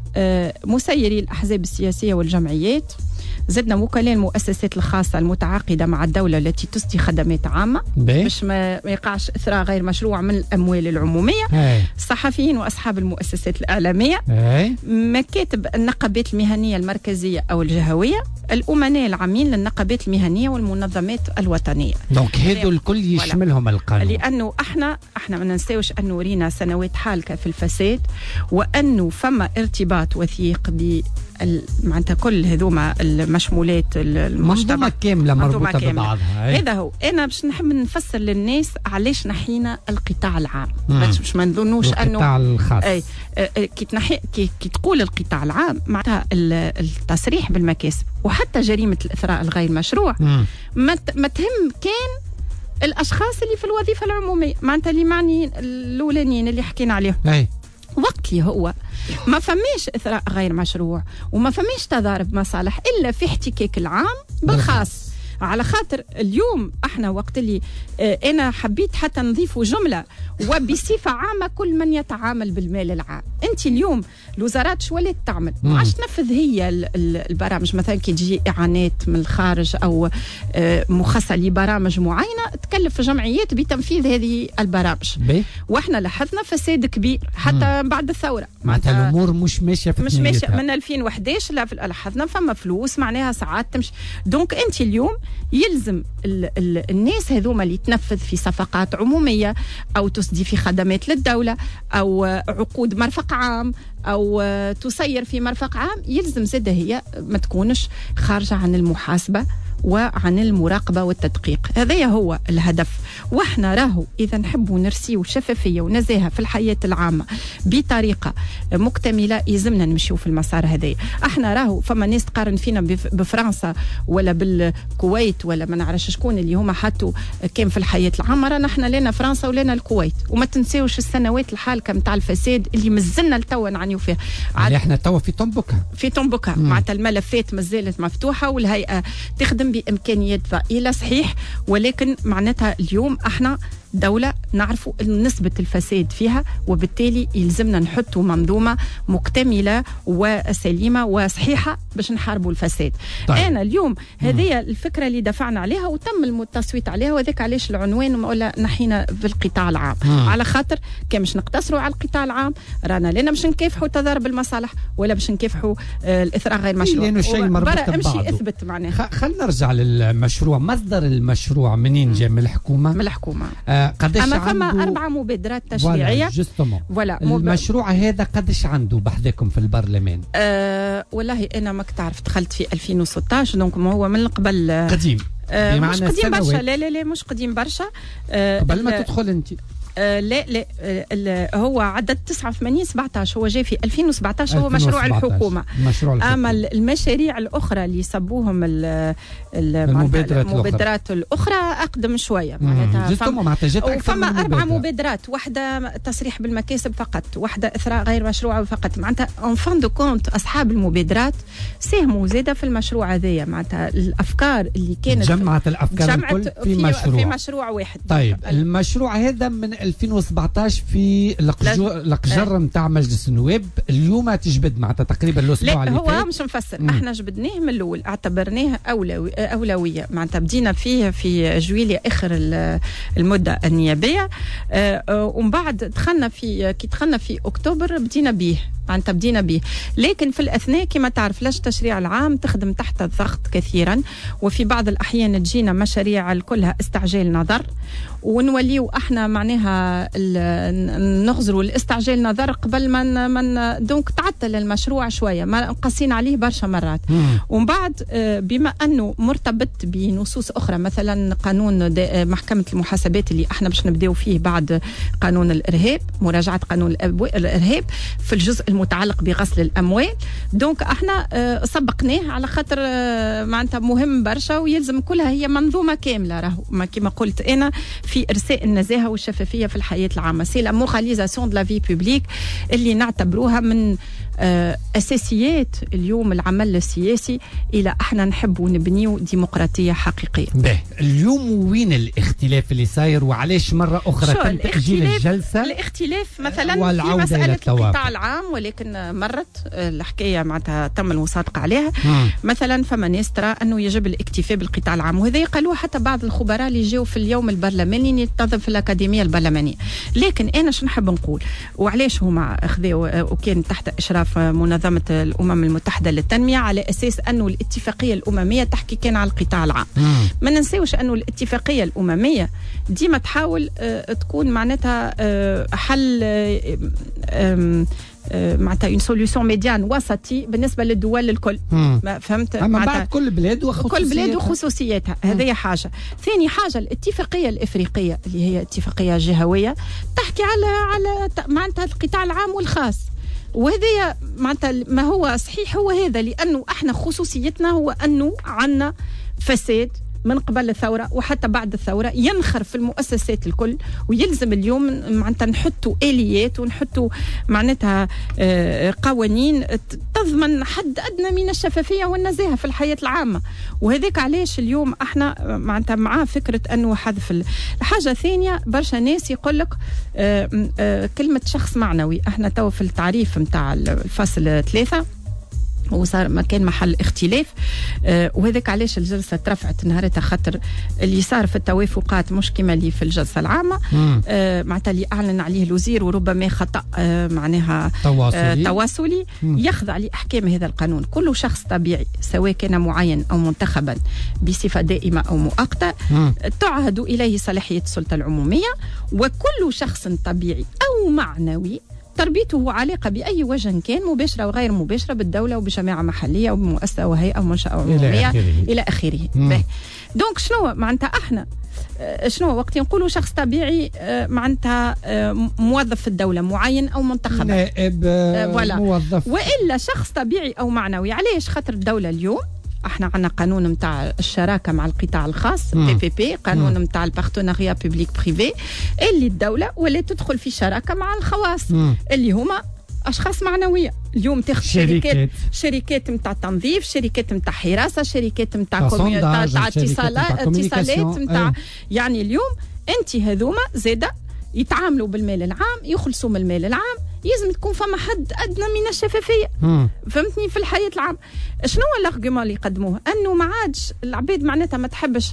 مسيري الاحزاب السياسيه والجمعيات، زدنا وكلاء المؤسسات الخاصة المتعاقدة مع الدولة التي تسدي خدمات عامة باش ما يقعش إثراء غير مشروع من الأموال العمومية. هي. الصحفيين وأصحاب المؤسسات الإعلامية، هي. مكاتب النقابات المهنية المركزية أو الجهوية، الأمناء العامين للنقابات المهنية والمنظمات الوطنية. دونك هذو الكل يشملهم القانون، لأنه احنا احنا ما ننساوش أنه رينا سنوات حالكة في الفساد، وأنه فما ارتباط وثيق ب معناتها كل هذوما المشمولات المجتمع، منظومة كاملة مربوطة ببعضها. هذا هو أنا باش نحب نفسر للناس علاش نحينا القطاع العام، باش ما نظنوش أنه القطاع الخاص. أي كي تنحي كي, كي تقول القطاع العام معناتها التصريح بالمكاسب وحتى جريمة الإثراء الغير مشروع ما ما تهم كان الأشخاص اللي في الوظيفة العمومية، معناتها اللي معني الأولانيين اللي حكينا عليهم. أي. وقت اللي هو ما فماش إثراء غير مشروع وما فماش تضارب مصالح إلا في احتكاك العام بالخاص. على خاطر اليوم احنا وقت اللي اه انا حبيت حتى نضيف جمله وبصفه عامه كل من يتعامل بالمال العام. انت اليوم الوزارات شو ولات تعمل؟ ما عادش تنفذ هي البرامج، مثلا كي تجي اعانات من الخارج او اه مخصصه لبرامج معينه تكلف جمعيات بتنفيذ هذه البرامج. واحنا لاحظنا فساد كبير حتى مم. بعد الثوره، معناتها الامور مش ماشيه في مش ماشيه من ألفين وإحدى عشر. لا لاحظنا فما فلوس معناها ساعات تمشي. دونك انت اليوم يلزم ال ال الناس هذوما اللي تنفذ في صفقات عمومية أو تسدي في خدمات للدولة أو عقود مرفق عام أو تسير في مرفق عام، يلزم زادة هي ما تكونش خارجة عن المحاسبة وعن المراقبة والتدقيق. هذا هو الهدف. واحنا راهو إذا نحبوا نرسيو شفافية ونزاهة في الحياة العامة بطريقة مكتملة يلزمنا نمشيو في المسار هذا. احنا راهو فما ناس تقارن فينا بفرنسا ولا بالكويت ولا ما نعرفش شكون اللي هما حطوا كان في الحياة العامة، رانا احنا لنا فرنسا ولنا الكويت. وما تنساوش السنوات الحالكة متاع الفساد اللي مازلنا لتوا نعنيو فيها. يعني احنا توا في طنبوكها في طنبوكها معناتها الملفات مازالت مفتوحة والهيئة تخدم بإمكانيات ضئيلة صحيح، ولكن معناتها اليوم احنا دولة نعرفوا نسبة الفساد فيها، وبالتالي يلزمنا نحطوا منظومة مكتملة وسليمة وصحيحة باش نحاربوا الفساد. طيب. أنا اليوم هذه الفكرة اللي دفعنا عليها وتم التصويت عليها، وذاك علاش العنوان ولا نحينا بالقطاع العام. مم. على خاطر كان مش نقتصروا على القطاع العام، رانا لنا باش نكافحوا تضارب المصالح ولا باش نكافحوا آه الإثراء غير مشروع. لأنه شيء مربوط ببعضه. امشي اثبت معناها. خلينا نرجع للمشروع. مصدر المشروع منين جاء؟ من الحكومة. من الحكومة. آه قداش أما عنده؟ فما أربع مبادرات تشريعية. ولا المشروع هذا قداش عنده بحذاكم في البرلمان؟ أه والله أنا ما تعرف دخلت في ألفين وستة عشر، دونك ما هو من قبل قديم. أه مش قديم برشا. لا لا لا مش قديم برشا. أه قبل ما تدخل أنت. آه لا لا آه هو عدد تسعة وثمانين سبعة عشر، هو جاء في ألفين وسبعة عشر، هو مشروع الحكومة. مشروع الحكومة. أما المشاريع الأخرى اللي صبوهم المبادرات, المبادرات الأخرى أقدم شوية معناتها. فما أربع مبادرات، واحدة تصريح بالمكاسب فقط، واحدة إثراء غير مشروع فقط. معناتها أون فان دو كونت أصحاب المبادرات ساهموا زادة في المشروع هذايا، معناتها الأفكار اللي كانت جمعت الأفكار الكل في, في مشروع في مشروع واحد. طيب المشروع هذا من ألفين وسبعطاش في القجر نتاع مجلس النواب. اليوم تجبد معناتها تقريبا الاسبوع اللي فات. لا هو مش مفسر. مم. احنا جبدناه من الاول، اعتبرناه أولوي اولويه معناتها بدينا فيه في جويلية اخر المده النيابيه، ومن بعد دخلنا في كي دخلنا في اكتوبر بدينا به معناتها بدينا به. لكن في الاثناء كما تعرف لاش التشريع العام تخدم تحت الضغط كثيرا، وفي بعض الاحيان تجينا مشاريع كلها استعجال نظر، ونوليو احنا معناها نغزروا الاستعجال نظر قبل ما من دونك تعطل المشروع شويه، ما قاسين عليه برشا مرات. ومن بعد بما انه مرتبط بنصوص اخرى مثلا قانون محكمه المحاسبات اللي احنا باش نبداو فيه بعد قانون الارهاب، مراجعه قانون الارهاب في الجزء المتعلق بغسل الاموال، دونك احنا سبقناه على خاطر معناتها مهم برشا ويلزم كلها هي منظومه كامله. راهو ما كما قلت انا في ارساء النزاهه والشفافيه في الحياه العامه، سي لا موراليزاسيون دو لا في بوبليك اللي نعتبروها من اساسيات اليوم العمل السياسي الى احنا نحبوا نبنيو ديمقراطيه حقيقيه. به اليوم وين الاختلاف اللي صاير وعلاش مره اخرى تم تاجيل الجلسه؟ الاختلاف مثلا في مساله القطاع العام، ولكن مرت الحكايه معناتها تم المصادقه عليها. مم. مثلا فما ناس ترى انه يجب الاكتفاء بالقطاع العام، وهذا قالوه حتى بعض الخبراء اللي جاوا في اليوم البرلماني اللي ينتظم في الاكاديميه البرلمانيه. لكن انا شو نحب نقول وعلاش هما اخذوا وكان تحت اشراف منظمه الامم المتحده للتنميه على اساس انه الاتفاقيه الامميه تحكي كان على القطاع العام. مم. ما ننساوش انه الاتفاقيه الامميه ديما تحاول اه تكون معناتها اه حل اه معناتها اون سوليوشن ميديان وسطي بالنسبه للدول الكل. ما فهمت؟ اما بعد كل بلاد وخصوصياتها، كل بلاد وخصوصياتها. هذه حاجه. ثاني حاجه الاتفاقيه الافريقيه اللي هي اتفاقيه جهويه تحكي على على معناتها القطاع العام والخاص، وهذا معناتها ما هو صحيح هو هذا، لانه احنا خصوصيتنا هو انه عندنا فساد من قبل الثورة وحتى بعد الثورة ينخر في المؤسسات الكل، ويلزم اليوم معناتها نحطوا آليات ونحطوا معناتها قوانين تضمن حد أدنى من الشفافية والنزاهة في الحياة العامة. وهذاك علاش اليوم احنا معناتها مع فكرة أنه حذف. الحاجة الثانية برشا ناس يقول لك كلمة شخص معنوي، احنا تو في التعريف متاع الفصل ثلاثة وصار ما كان محل اختلاف. آه وهذاك علاش الجلسه ترفعت نهارتها، خاطر اللي صار في التوافقات مش كما اللي في الجلسه العامه. آه معناتها اللي اعلن عليه الوزير وربما خطا آه معناها تواصلي, آه تواصلي يخضع لاحكام هذا القانون. كل شخص طبيعي سواء كان معين او منتخبا بصفه دائمه او مؤقته تعهد اليه صلاحيه السلطه العموميه، وكل شخص طبيعي او معنوي تربيته علاقة بأي وجه كان مباشرة وغير مباشرة بالدولة وبجماعة محلية وبمؤسسة وهيئة أو منشأة عمومية إلى آخره. دونك شنو معناتها احنا شنو وقت نقولوا شخص طبيعي معناتها موظف في الدولة معين أو منتخب نائب موظف، وإلا شخص طبيعي أو معنوي. علاش؟ خاطر الدولة اليوم احنا عندنا قانون متاع الشراكه مع القطاع الخاص بي بي بي، قانون متاع البارتناريا بوبليك بريفي، اللي الدوله ولا تدخل في شراكه مع الخواص مم. اللي هما اشخاص معنويه. اليوم تاخذ شركات شركات نتاع تنظيف، شركات نتاع حراسه، شركات نتاع اتصالات اتصالات نتاع يعني اليوم انت هذوما زاده يتعاملوا بالمال العام، يخلصوا من المال العام، يلزم تكون فما حد ادنى من الشفافيه. مم. فهمتني؟ في الحياه العامه شنو هو الارغيومون اللي يقدموه؟ انه ما عادش العباد معناتها ما تحبش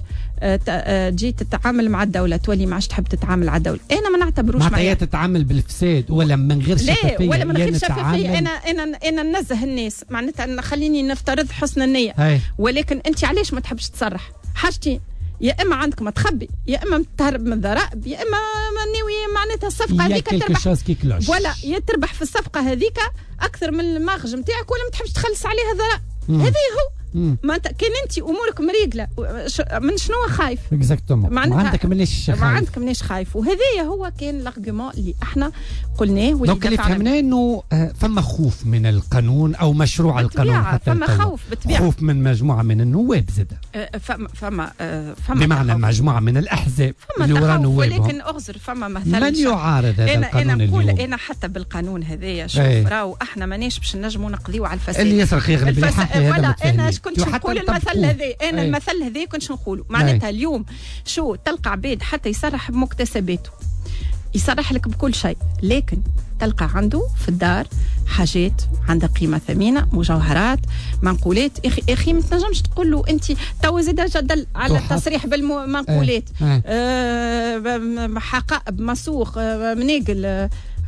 تجي تتعامل مع الدوله، تولي ما عادش تحب تتعامل مع الدوله. انا ما نعتبروش معناتها تتعامل بالفساد ولا من غير شفافيه. لا ولا من غير شفافيه. انا انا انا ننزه الناس معناتها خليني نفترض حسن النيه. هي. ولكن انت علاش ما تحبش تصرح؟ حاجتين، يا اما عندك ما تخبي، يا اما تهرب من الضرائب، يا اما ناوي معناتها الصفقه هذيك تربح ولا يتربح في الصفقه هذيك اكثر من المارج نتاعك، ولا ما تحبش تخلص عليها ضرائب. هذا هو ما انت كان انت امورك مريقله من شنو خايف؟ اكزاكتومون ما عندك منيش خايف، ما عندك منيش خايف. وهذايا هو كان الارغيومون اللي احنا قلناه. دونك اللي فهمناه انه فما خوف من القانون او مشروع القانون، حتى فما خوف بالطبيعه، خوف من مجموعه من النواب زاد. فما فما فما بمعنى مجموعه من الاحزاب اللي ورا نوابهم. ولكن اغزر فما مثلا من يعارض هذا أنا القانون انا نقول اليوم؟ انا حتى بالقانون هذايا شوف راهو احنا ماناش باش نجموا نقضيو على الفساد. اللي يسرق يغلب الحق. ولا انا كنت نقول المثل هذا، انا أي. المثل هذا كنت نقوله معناتها اليوم شو تلقى عباد حتى يصرح بمكتسباته يصرح لك بكل شيء، لكن تلقى عنده في الدار حاجات عندها قيمه ثمينه، مجوهرات، منقولات. اخي اخي ما تنجمش تقول له انت تو زاد جدل على التصريح بالمنقولات. اه. آه حقائب مسوق، آه مناقل، آه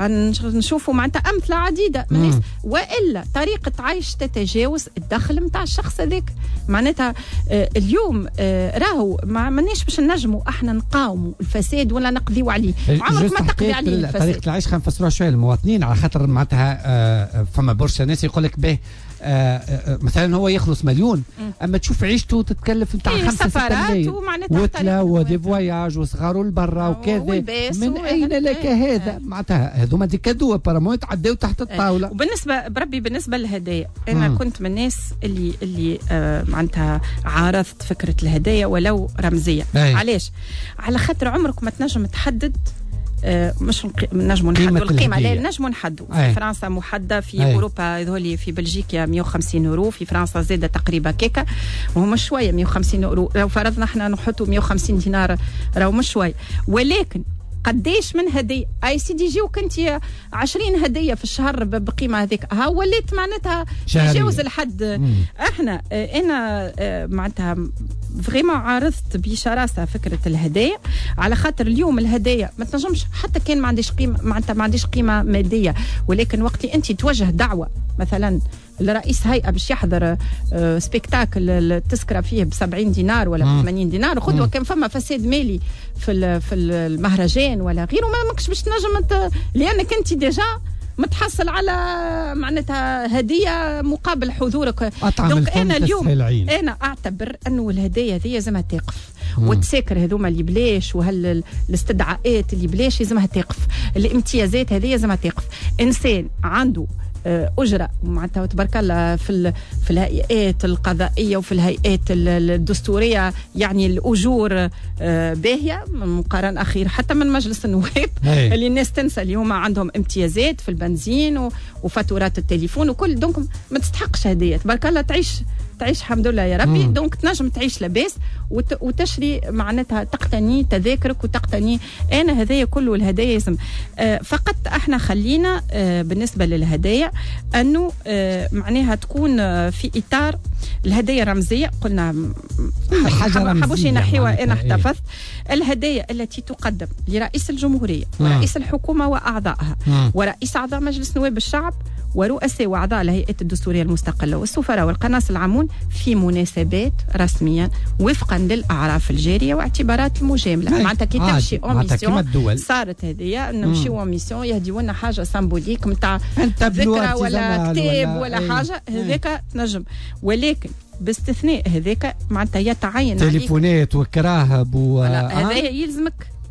نشوفوا معناتها امثله عديده من الناس، والا طريقه عيش تتجاوز الدخل نتاع الشخص هذاك. معناتها آه اليوم آه راهو ما مانيش باش نجموا احنا نقاوموا الفساد ولا نقضيوا عليه، عمرك ما تقضي عليه الفساد. طريقه العيش خلينا نفسروها شويه للمواطنين، على خاطر معناتها آه فما برشا ناس يقول لك به آه آه مثلا هو يخلص مليون، م. اما تشوف عيشته تتكلف نتاع خمسة ستة ملايين وتلا ودي فواياج وصغاروا لبرا وكذا، من اين لك هذا؟ معناتها هذوما دي كادو بارامون يتعداو تحت الطاوله. وبالنسبه بربي بالنسبه للهدايا، انا م. كنت من الناس اللي اللي آه معناتها عارضت فكره الهدايا ولو رمزيه. أي. علاش؟ على خاطر عمرك ما تنجم تحدد، آه مش نجموا نحدوا القيمه، لا نجموا نحدوا. في فرنسا محدده، في أي. اوروبا هذولي في بلجيكا مية وخمسين يورو، في فرنسا زاده تقريبا كيكا، وهو مش شويه مية وخمسين يورو. لو فرضنا احنا نحطوا مية وخمسين دينار راهو مش شويه، ولكن قديش من هديه؟ اي سيدي يجيوك انت عشرين هديه في الشهر بقيمه هذيك، ها وليت معناتها تجاوز الحد. مم. احنا انا معناتها فريمون عارضت بشراسه فكره الهدايا، على خاطر اليوم الهدايا ما تنجمش حتى كان ما عنديش قيمه، معناتها ما عنديش قيمه ماديه، ولكن وقت اللي انت توجه دعوه مثلا لرئيس هيئه باش يحضر آه سبيكتاكل التذكره فيه ب سبعين دينار ولا ب ثمانين دينار، وخذوا كان فما فساد مالي في في المهرجان ولا غيره، ما ماكش باش تنجم، لانك انت ديجا متحصل على معناتها هديه مقابل حضورك. دونك انا اليوم انا اعتبر انه الهدايا هذه لازمها تقف، والتساكر هذوما اللي بلاش، وهل الاستدعاءات اللي بلاش لازمها تقف، الامتيازات هذه لازمها تقف. انسان عنده أجرة معناتها تبارك الله في في الهيئات القضائية وفي الهيئات الدستورية، يعني الأجور باهية مقارنة أخير حتى من مجلس النواب اللي الناس تنسى اللي هما عندهم امتيازات في البنزين وفاتورات التليفون وكل، دونك ما تستحقش هدية تبارك الله، تعيش تعيش الحمد لله يا ربي. دونك تنجم تعيش لاباس وت... وتشري معناتها تقتني تذاكرك وتقتني. انا هدايا كله الهدايا لازم آه فقط احنا خلينا آه بالنسبه للهدايا انه آه معناها تكون آه في اطار الهدايا الرمزيه. قلنا حاجه ما حبوش ينحيوها، انا احتفظت الهدايا التي تقدم لرئيس الجمهوريه ورئيس الحكومه واعضائها ورئيس اعضاء مجلس نواب الشعب ورؤساء واعضاء الهيئات الدستوريه المستقله والسفراء والقناص العامون في مناسبات رسميه وفقا للاعراف الجاريه واعتبارات المجامله. معناتها كي تمشي اوميسيون صارت هذه نمشيو اوميسيون يهديوا لنا حاجه سامبوليك نتاع ذكرى ولا كتاب ولا ايه. حاجه هذاك تنجم، ولكن باستثناء هذاك معناتها يتعين تليفونات وكراهب و هذا يلزمك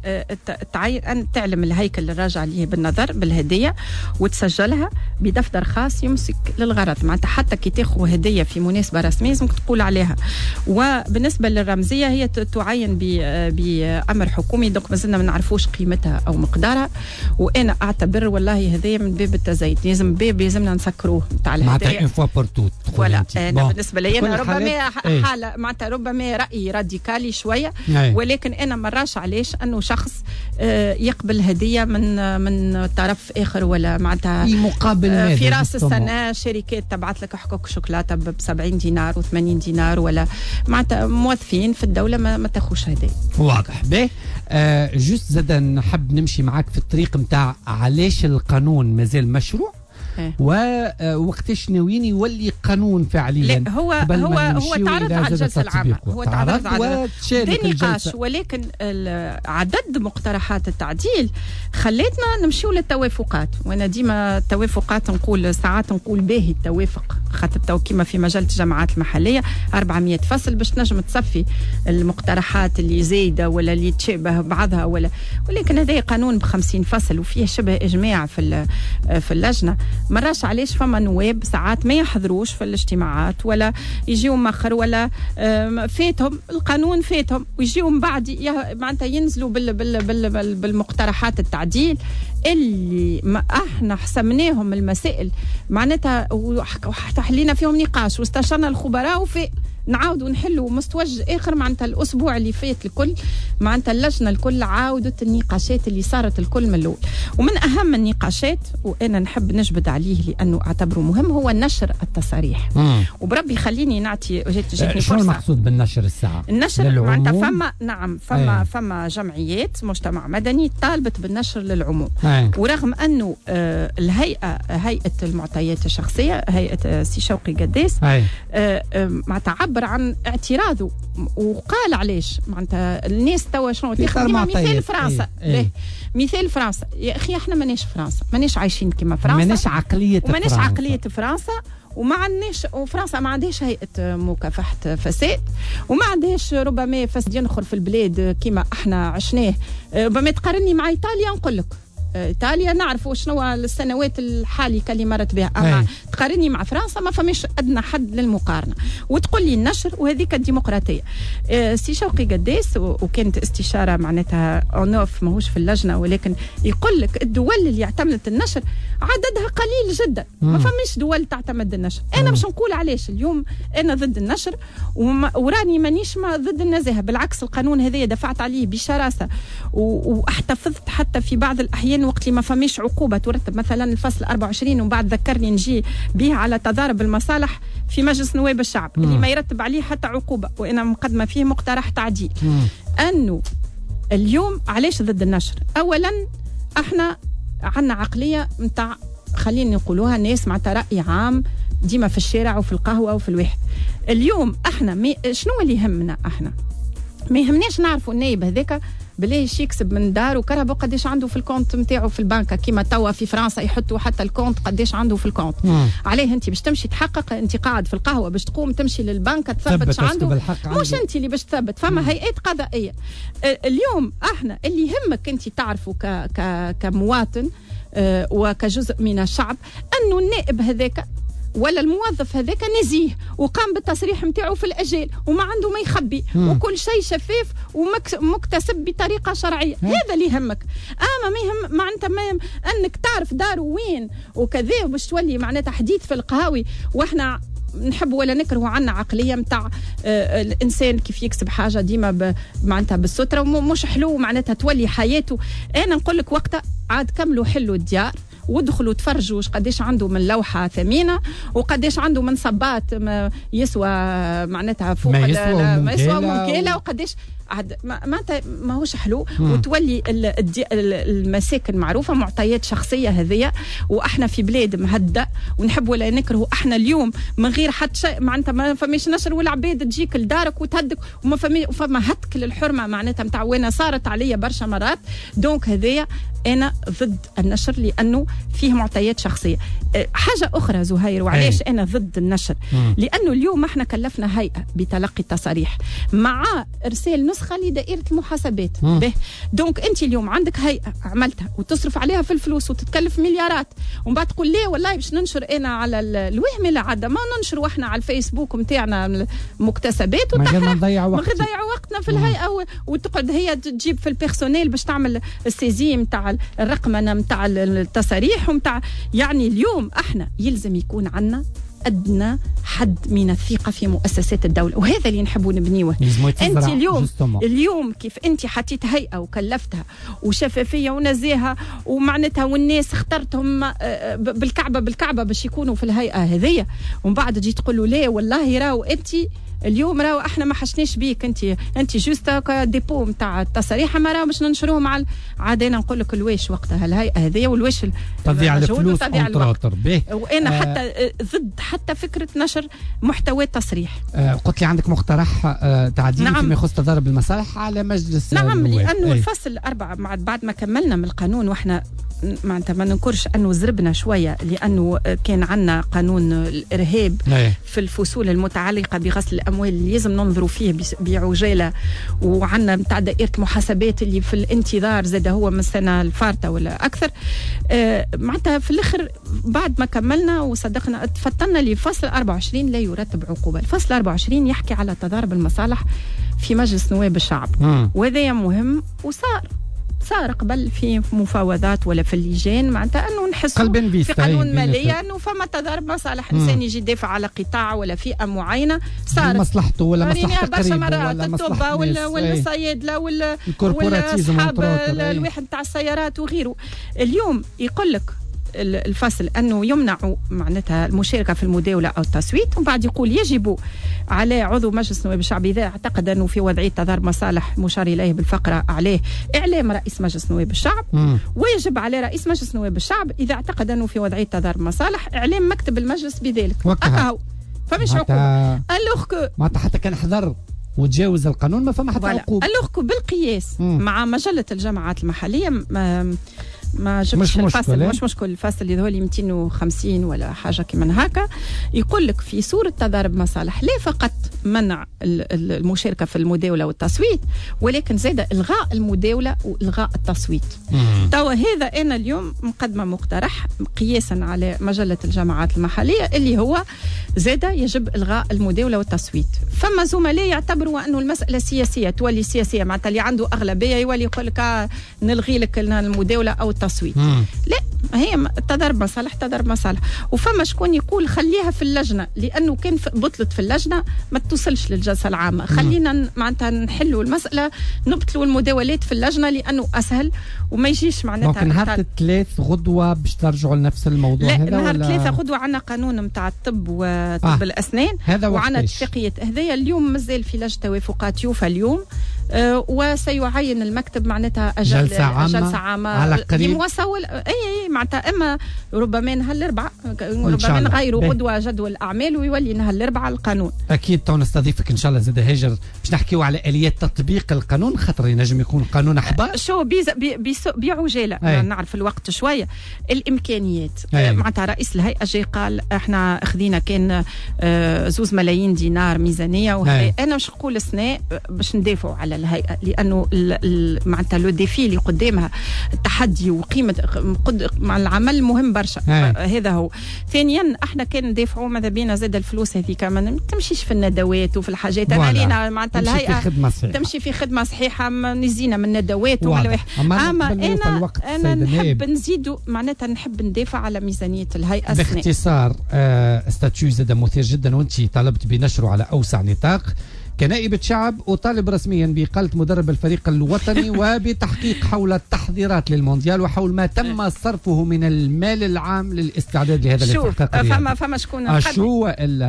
تعين أن تعلم الهيكل الراجع عليه بالنظر بالهدية وتسجلها بدفتر خاص يمسك للغرض. معناتها حتى كي تاخذ هدية في مناسبة رسمية لازمك تقول عليها. وبالنسبة للرمزية هي تعين بأمر حكومي، دونك مازلنا ما نعرفوش قيمتها أو مقدارها. وأنا أعتبر والله هدية من باب التزايد، لازم باب لازمنا نسكروه نتاع الهدايا. معناتها إن فوا بور توت. ولا أنا بالنسبة لي أنا ربما حالة معناتها ربما رأيي راديكالي شوية، ولكن أنا مراش علاش أنه شخص يقبل هدية من من طرف آخر ولا معناتها مقابل في راس السنة شركات تبعت لك حقوق شوكولاتة ب سبعين دينار وثمانين دينار، ولا معناتها موظفين في الدولة ما, ما تاخوش هدية. واضح. باهي آه جوست زاد نحب نمشي معاك في الطريق نتاع علاش القانون مازال مشروع ووقتاش ناويين يولي قانون فعليا. لا هو هو هو تعرض على الجلسه العامه، هو تعرض على نقاش، ولكن عدد مقترحات التعديل خلتنا نمشيو للتوافقات. وانا ديما التوافقات نقول ساعات نقول باهي التوافق، خاطر تو كيما في مجله الجامعات المحليه أربعمية فصل باش تنجم تصفي المقترحات اللي زايده ولا اللي تشابه بعضها، ولا ولكن هذا قانون بخمسين فصل وفيه شبه اجماع في في اللجنه. مراش علاش فما نواب ساعات ما يحضروش في الاجتماعات ولا يجيوا مخر ولا فاتهم القانون فاتهم ويجيوا من بعد معناتها ينزلوا بال بال بال بالمقترحات التعديل اللي ما احنا حسمناهم المسائل معناتها وحلينا فيهم نقاش واستشرنا الخبراء وفي نعاودوا نحلوا مستوج اخر معناتها الاسبوع اللي فات الكل معناتها اللجنه الكل عاودت النقاشات اللي صارت الكل من الاول. ومن اهم النقاشات وانا نحب نجبد عليه لانه اعتبره مهم هو نشر التصاريح. مم. وبربي خليني نعطي جاتني شو المقصود بالنشر الساعه؟ النشر معناتها فما نعم فما أي. فما جمعيات مجتمع مدني طالبت بالنشر للعموم. أي. ورغم انه آه الهيئه هيئه المعطيات الشخصيه هيئه سي شوقي قداس آه آه معناتها عبر عن اعتراضه وقال علاش معناتها الناس توا شنو تاخذ مثال فرنسا. أي. أي. مثال فرنسا يا اخي احنا ماناش فرنسا ماناش عايشين كما فرنسا ماناش عقليه وماناش عقليه فرنسا وما عندناش وفرنسا ما عندهاش هيئه مكافحه فساد وما عندهاش ربما فساد ينخر في البلاد كما احنا عشناه. ربما تقارني مع ايطاليا نقول لك ايطاليا نعرفوا شنو السنوات الحاليه اللي مرت بها اما تقارني مع فرنسا ما فماش ادنى حد للمقارنه وتقول لي النشر وهذيك الديمقراطيه. اه سي شوقي قداس وكانت استشاره معناتها اونوف ماهوش في اللجنه ولكن يقول لك الدول اللي اعتمدت النشر عددها قليل جدا ما فماش دول تعتمد النشر. انا باش نقول علاش اليوم انا ضد النشر وراني مانيش ما ضد النزاهه بالعكس القانون هذا دفعت عليه بشراسه واحتفظت حتى في بعض الاحيان وقت اللي ما فماش عقوبه ترتب مثلا الفصل أربعة وعشرين ومن بعد ذكرني نجي به على تضارب المصالح في مجلس نواب الشعب مم. اللي ما يرتب عليه حتى عقوبه وانا مقدمه فيه مقترح تعديل. مم. انه اليوم علاش ضد النشر؟ اولا احنا عندنا عقليه نتاع خلينا نقولوها ناس معناتها راي عام ديما في الشارع وفي القهوه وفي الواحد. اليوم احنا شنو اللي يهمنا؟ احنا ما يهمناش نعرفوا النايب هذاك بلاش يكسب من دار وكرهبه قداش عنده في الكونت نتاعو في البنكه كيما توا في فرنسا يحطوا حتى الكونت قداش عنده في الكونت. مم. عليه انت باش تمشي تحقق انت قاعد في القهوه باش تقوم تمشي للبنكه تثبت ايش عنده مش انت اللي باش تثبت فما مم. هيئات قضائيه. اليوم احنا اللي يهمك انت تعرفوا ك ك كمواطن اه وكجزء من الشعب انه النائب هذاك ولا الموظف هذاك نزيه وقام بالتصريح نتاعو في الاجال وما عنده ما يخبي مم. وكل شيء شفاف ومكتسب بطريقه شرعيه. مم. هذا اللي يهمك. اما ما يهم معناتها ما انك تعرف داره وين وكذا وباش تولي معناتها حديث في القهاوي واحنا نحب ولا نكره عنا عقليه نتاع آه الانسان كيف يكسب حاجه ديما معناتها بالستره ومش حلو معناتها تولي حياته. انا نقول لك وقتها عاد كملوا حلوا الديار ودخلوا تفرجوا قديش عنده من لوحه ثمينه وقديش عنده من صبات يسوى معناتها فوق ما يسوى ما يسوى ممكيله وقديش عاد معناتها ماهوش حلو. مم. وتولي المساكن معروفه معطيات شخصيه هذيا واحنا في بلاد مهدأ ونحب ولا نكره احنا اليوم من غير حتى شيء معناتها ما فماش نشر والعباد تجيك لدارك وتهدك وما فما فما هتك للحرمه معناتها نتاع وانا صارت عليا برشا مرات. دونك هذيا انا ضد النشر لانه فيه معطيات شخصيه. حاجه اخرى زهير وعلاش انا ضد النشر؟ مم. لانه اليوم احنا كلفنا هيئه بتلقي التصاريح مع ارسال نسخه لدائره المحاسبات. به دونك انت اليوم عندك هيئه عملتها وتصرف عليها في الفلوس وتتكلف مليارات ومن بعد تقول ليه والله باش ننشر انا على الوهم لا عاد ما ننشر واحنا على الفيسبوك نتاعنا مكتسبات وتحرق ما نضيع وقت نضيع وقتنا في الهيئه وتقعد هي تجيب في البيرسونيل باش تعمل السيزي نتاع الرقمنه نتاع التصاريح ومتاع يعني اليوم احنا يلزم يكون عندنا أدنى حد من الثقة في مؤسسات الدولة وهذا اللي نحبوا نبنيوه. أنت اليوم جستما. اليوم كيف أنت حطيت هيئة وكلفتها وشفافية ونزاهة ومعناتها والناس اخترتهم بالكعبة بالكعبة باش يكونوا في الهيئة هذية ومن بعد تجي تقولوا ليه والله راو أنت اليوم راهو احنا ما حشناش بيك انت انت جوست ديبو نتاع التصاريح ما راهو باش ننشروهم على عادنا نقول لك الواش وقتها الهيئه هذه والواش تضيع الفلوس به وانا آه حتى ضد حتى فكره نشر محتوى التصريح. آه قلت لي عندك مقترح آه تعديل نعم. فيما يخص تضارب المصالح على مجلس نعم النواب. لانه أي. الفصل أربعة بعد ما كملنا من القانون واحنا معناتها ما ننكرش انه زربنا شويه لانه كان عندنا قانون الارهاب أي. في الفصول المتعلقه بغسل الاموال اللي لازم ننظروا فيه بعجاله وعندنا نتاع دائره محاسبات اللي في الانتظار زاد هو من السنه الفارطه ولا اكثر. آه معناتها في الاخر بعد ما كملنا وصدقنا تفتنا لفصل أربعة وعشرين لا يرتب عقوبه. الفصل أربعة وعشرين يحكي على تضارب المصالح في مجلس نواب الشعب وهذا مهم وصار صار قبل في مفاوضات ولا في اللجان معناتها انه نحسوا في قانون ماليه انه فما تضارب مصالح، انسان يجي يدافع على قطاع ولا فئه معينه صار مصلحته ولا مصلحه برشا مرات الطب ولا ولا الصيادله ولا ولا اصحاب الواحد تاع السيارات وغيره. اليوم يقول لك الفصل أنه يمنع معناتها المشاركة في المداولة أو التصويت، ومن بعد يقول يجب على عضو مجلس نواب الشعب إذا اعتقد أنه في وضعية تضارب مصالح مشار إليه بالفقرة عليه إعلام رئيس مجلس نواب الشعب، مم. ويجب على رئيس مجلس نواب الشعب إذا اعتقد أنه في وضعية تضارب مصالح إعلام مكتب المجلس بذلك. أكاهو فمش عقوبة ألوغ معناتها حتى كان حذر وتجاوز القانون ما فما حتى عقوبة. ألوغ بالقياس مم. مع مجلة الجماعات المحلية ما ما جبتش الفصل مش مشكل الفصل اللي ذولي مئتين وخمسين ولا حاجه كيما هكا. يقول لك في صوره تضارب مصالح لا فقط منع المشاركه في المداوله والتصويت ولكن زاد الغاء المداوله والغاء التصويت. توا هذا انا اليوم مقدمه مقترح قياسا على مجله الجماعات المحليه اللي هو زاد يجب الغاء المداوله والتصويت. فما زملاء يعتبروا انه المساله سياسيه تولي سياسيه معناتها اللي عنده اغلبيه يولي يقول لك نلغي لك المداوله او التصويت. مم. لا هي تضارب مصالح تضارب مصالح. وفما شكون يقول خليها في اللجنه لانه كان بطلت في اللجنه ما توصلش للجلسه العامه، خلينا معناتها نحلوا المساله نبطلوا المداولات في اللجنه لانه اسهل وما يجيش معناتها. ممكن نهار الثلاث غدوه باش ترجعوا لنفس الموضوع لا هذا؟ لا نهار ثلاثه غدوه عندنا قانون نتاع الطب وطب آه. الاسنان وعندنا اتفاقيه هذايا اليوم مازال في لجنه توافقات يوفى اليوم. أه وسيعين المكتب معناتها أجل جلسة عامة, جلسة عامة على قريب لموسول اي اي معناتها اما ربما نهار الاربعاء ربما نغيروا غدوه جدول الاعمال ويولي نهار الاربعاء القانون. اكيد تو نستضيفك ان شاء الله زاد هاجر باش نحكيو على اليات تطبيق القانون خاطر ينجم يكون قانون احبار شو بيز بي بي بعجاله نعرف الوقت شويه الامكانيات. معناتها رئيس الهيئه جاي قال احنا اخذينا كان زوز ملايين دينار ميزانيه وهي انا مش نقول سنة باش ندافعوا على الهيئه لانه معناتها لو ديفي اللي قدامها التحدي وقيمه مع العمل مهم برشا. هذا هو. ثانيا احنا كان ندافعوا ماذا بينا زاد الفلوس هذيك ما تمشيش في الندوات وفي الحاجات انا لينا معناتها الهيئه تمشي في خدمه صحيحه نزينا من الندوات ولا اما انا انا نحب نزيدوا معناتها نحب ندافع على ميزانيه الهيئه. باختصار آه ستاتيو زاد مثير جدا وانت طلبت بنشره على اوسع نطاق كنائبة شعب وطالب رسميا بإقالة مدرب الفريق الوطني وبتحقيق حول التحضيرات للمونديال وحول ما تم صرفه من المال العام للاستعداد لهذا الاستحقاق. شوف فما فما شكون شو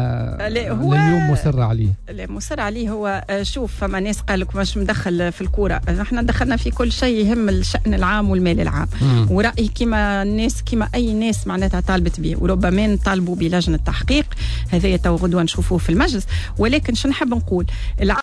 اليوم مصر عليه؟ اللي مصر عليه هو شوف فما ناس قال لك مش مدخل في الكورة، احنا دخلنا في كل شيء يهم الشأن العام والمال العام. مم. ورأيي كما الناس كما أي ناس معناتها طالبت به وربما نطالبوا بلجنة تحقيق هذا تو غدوة نشوفوه في المجلس. ولكن شو نحب نقول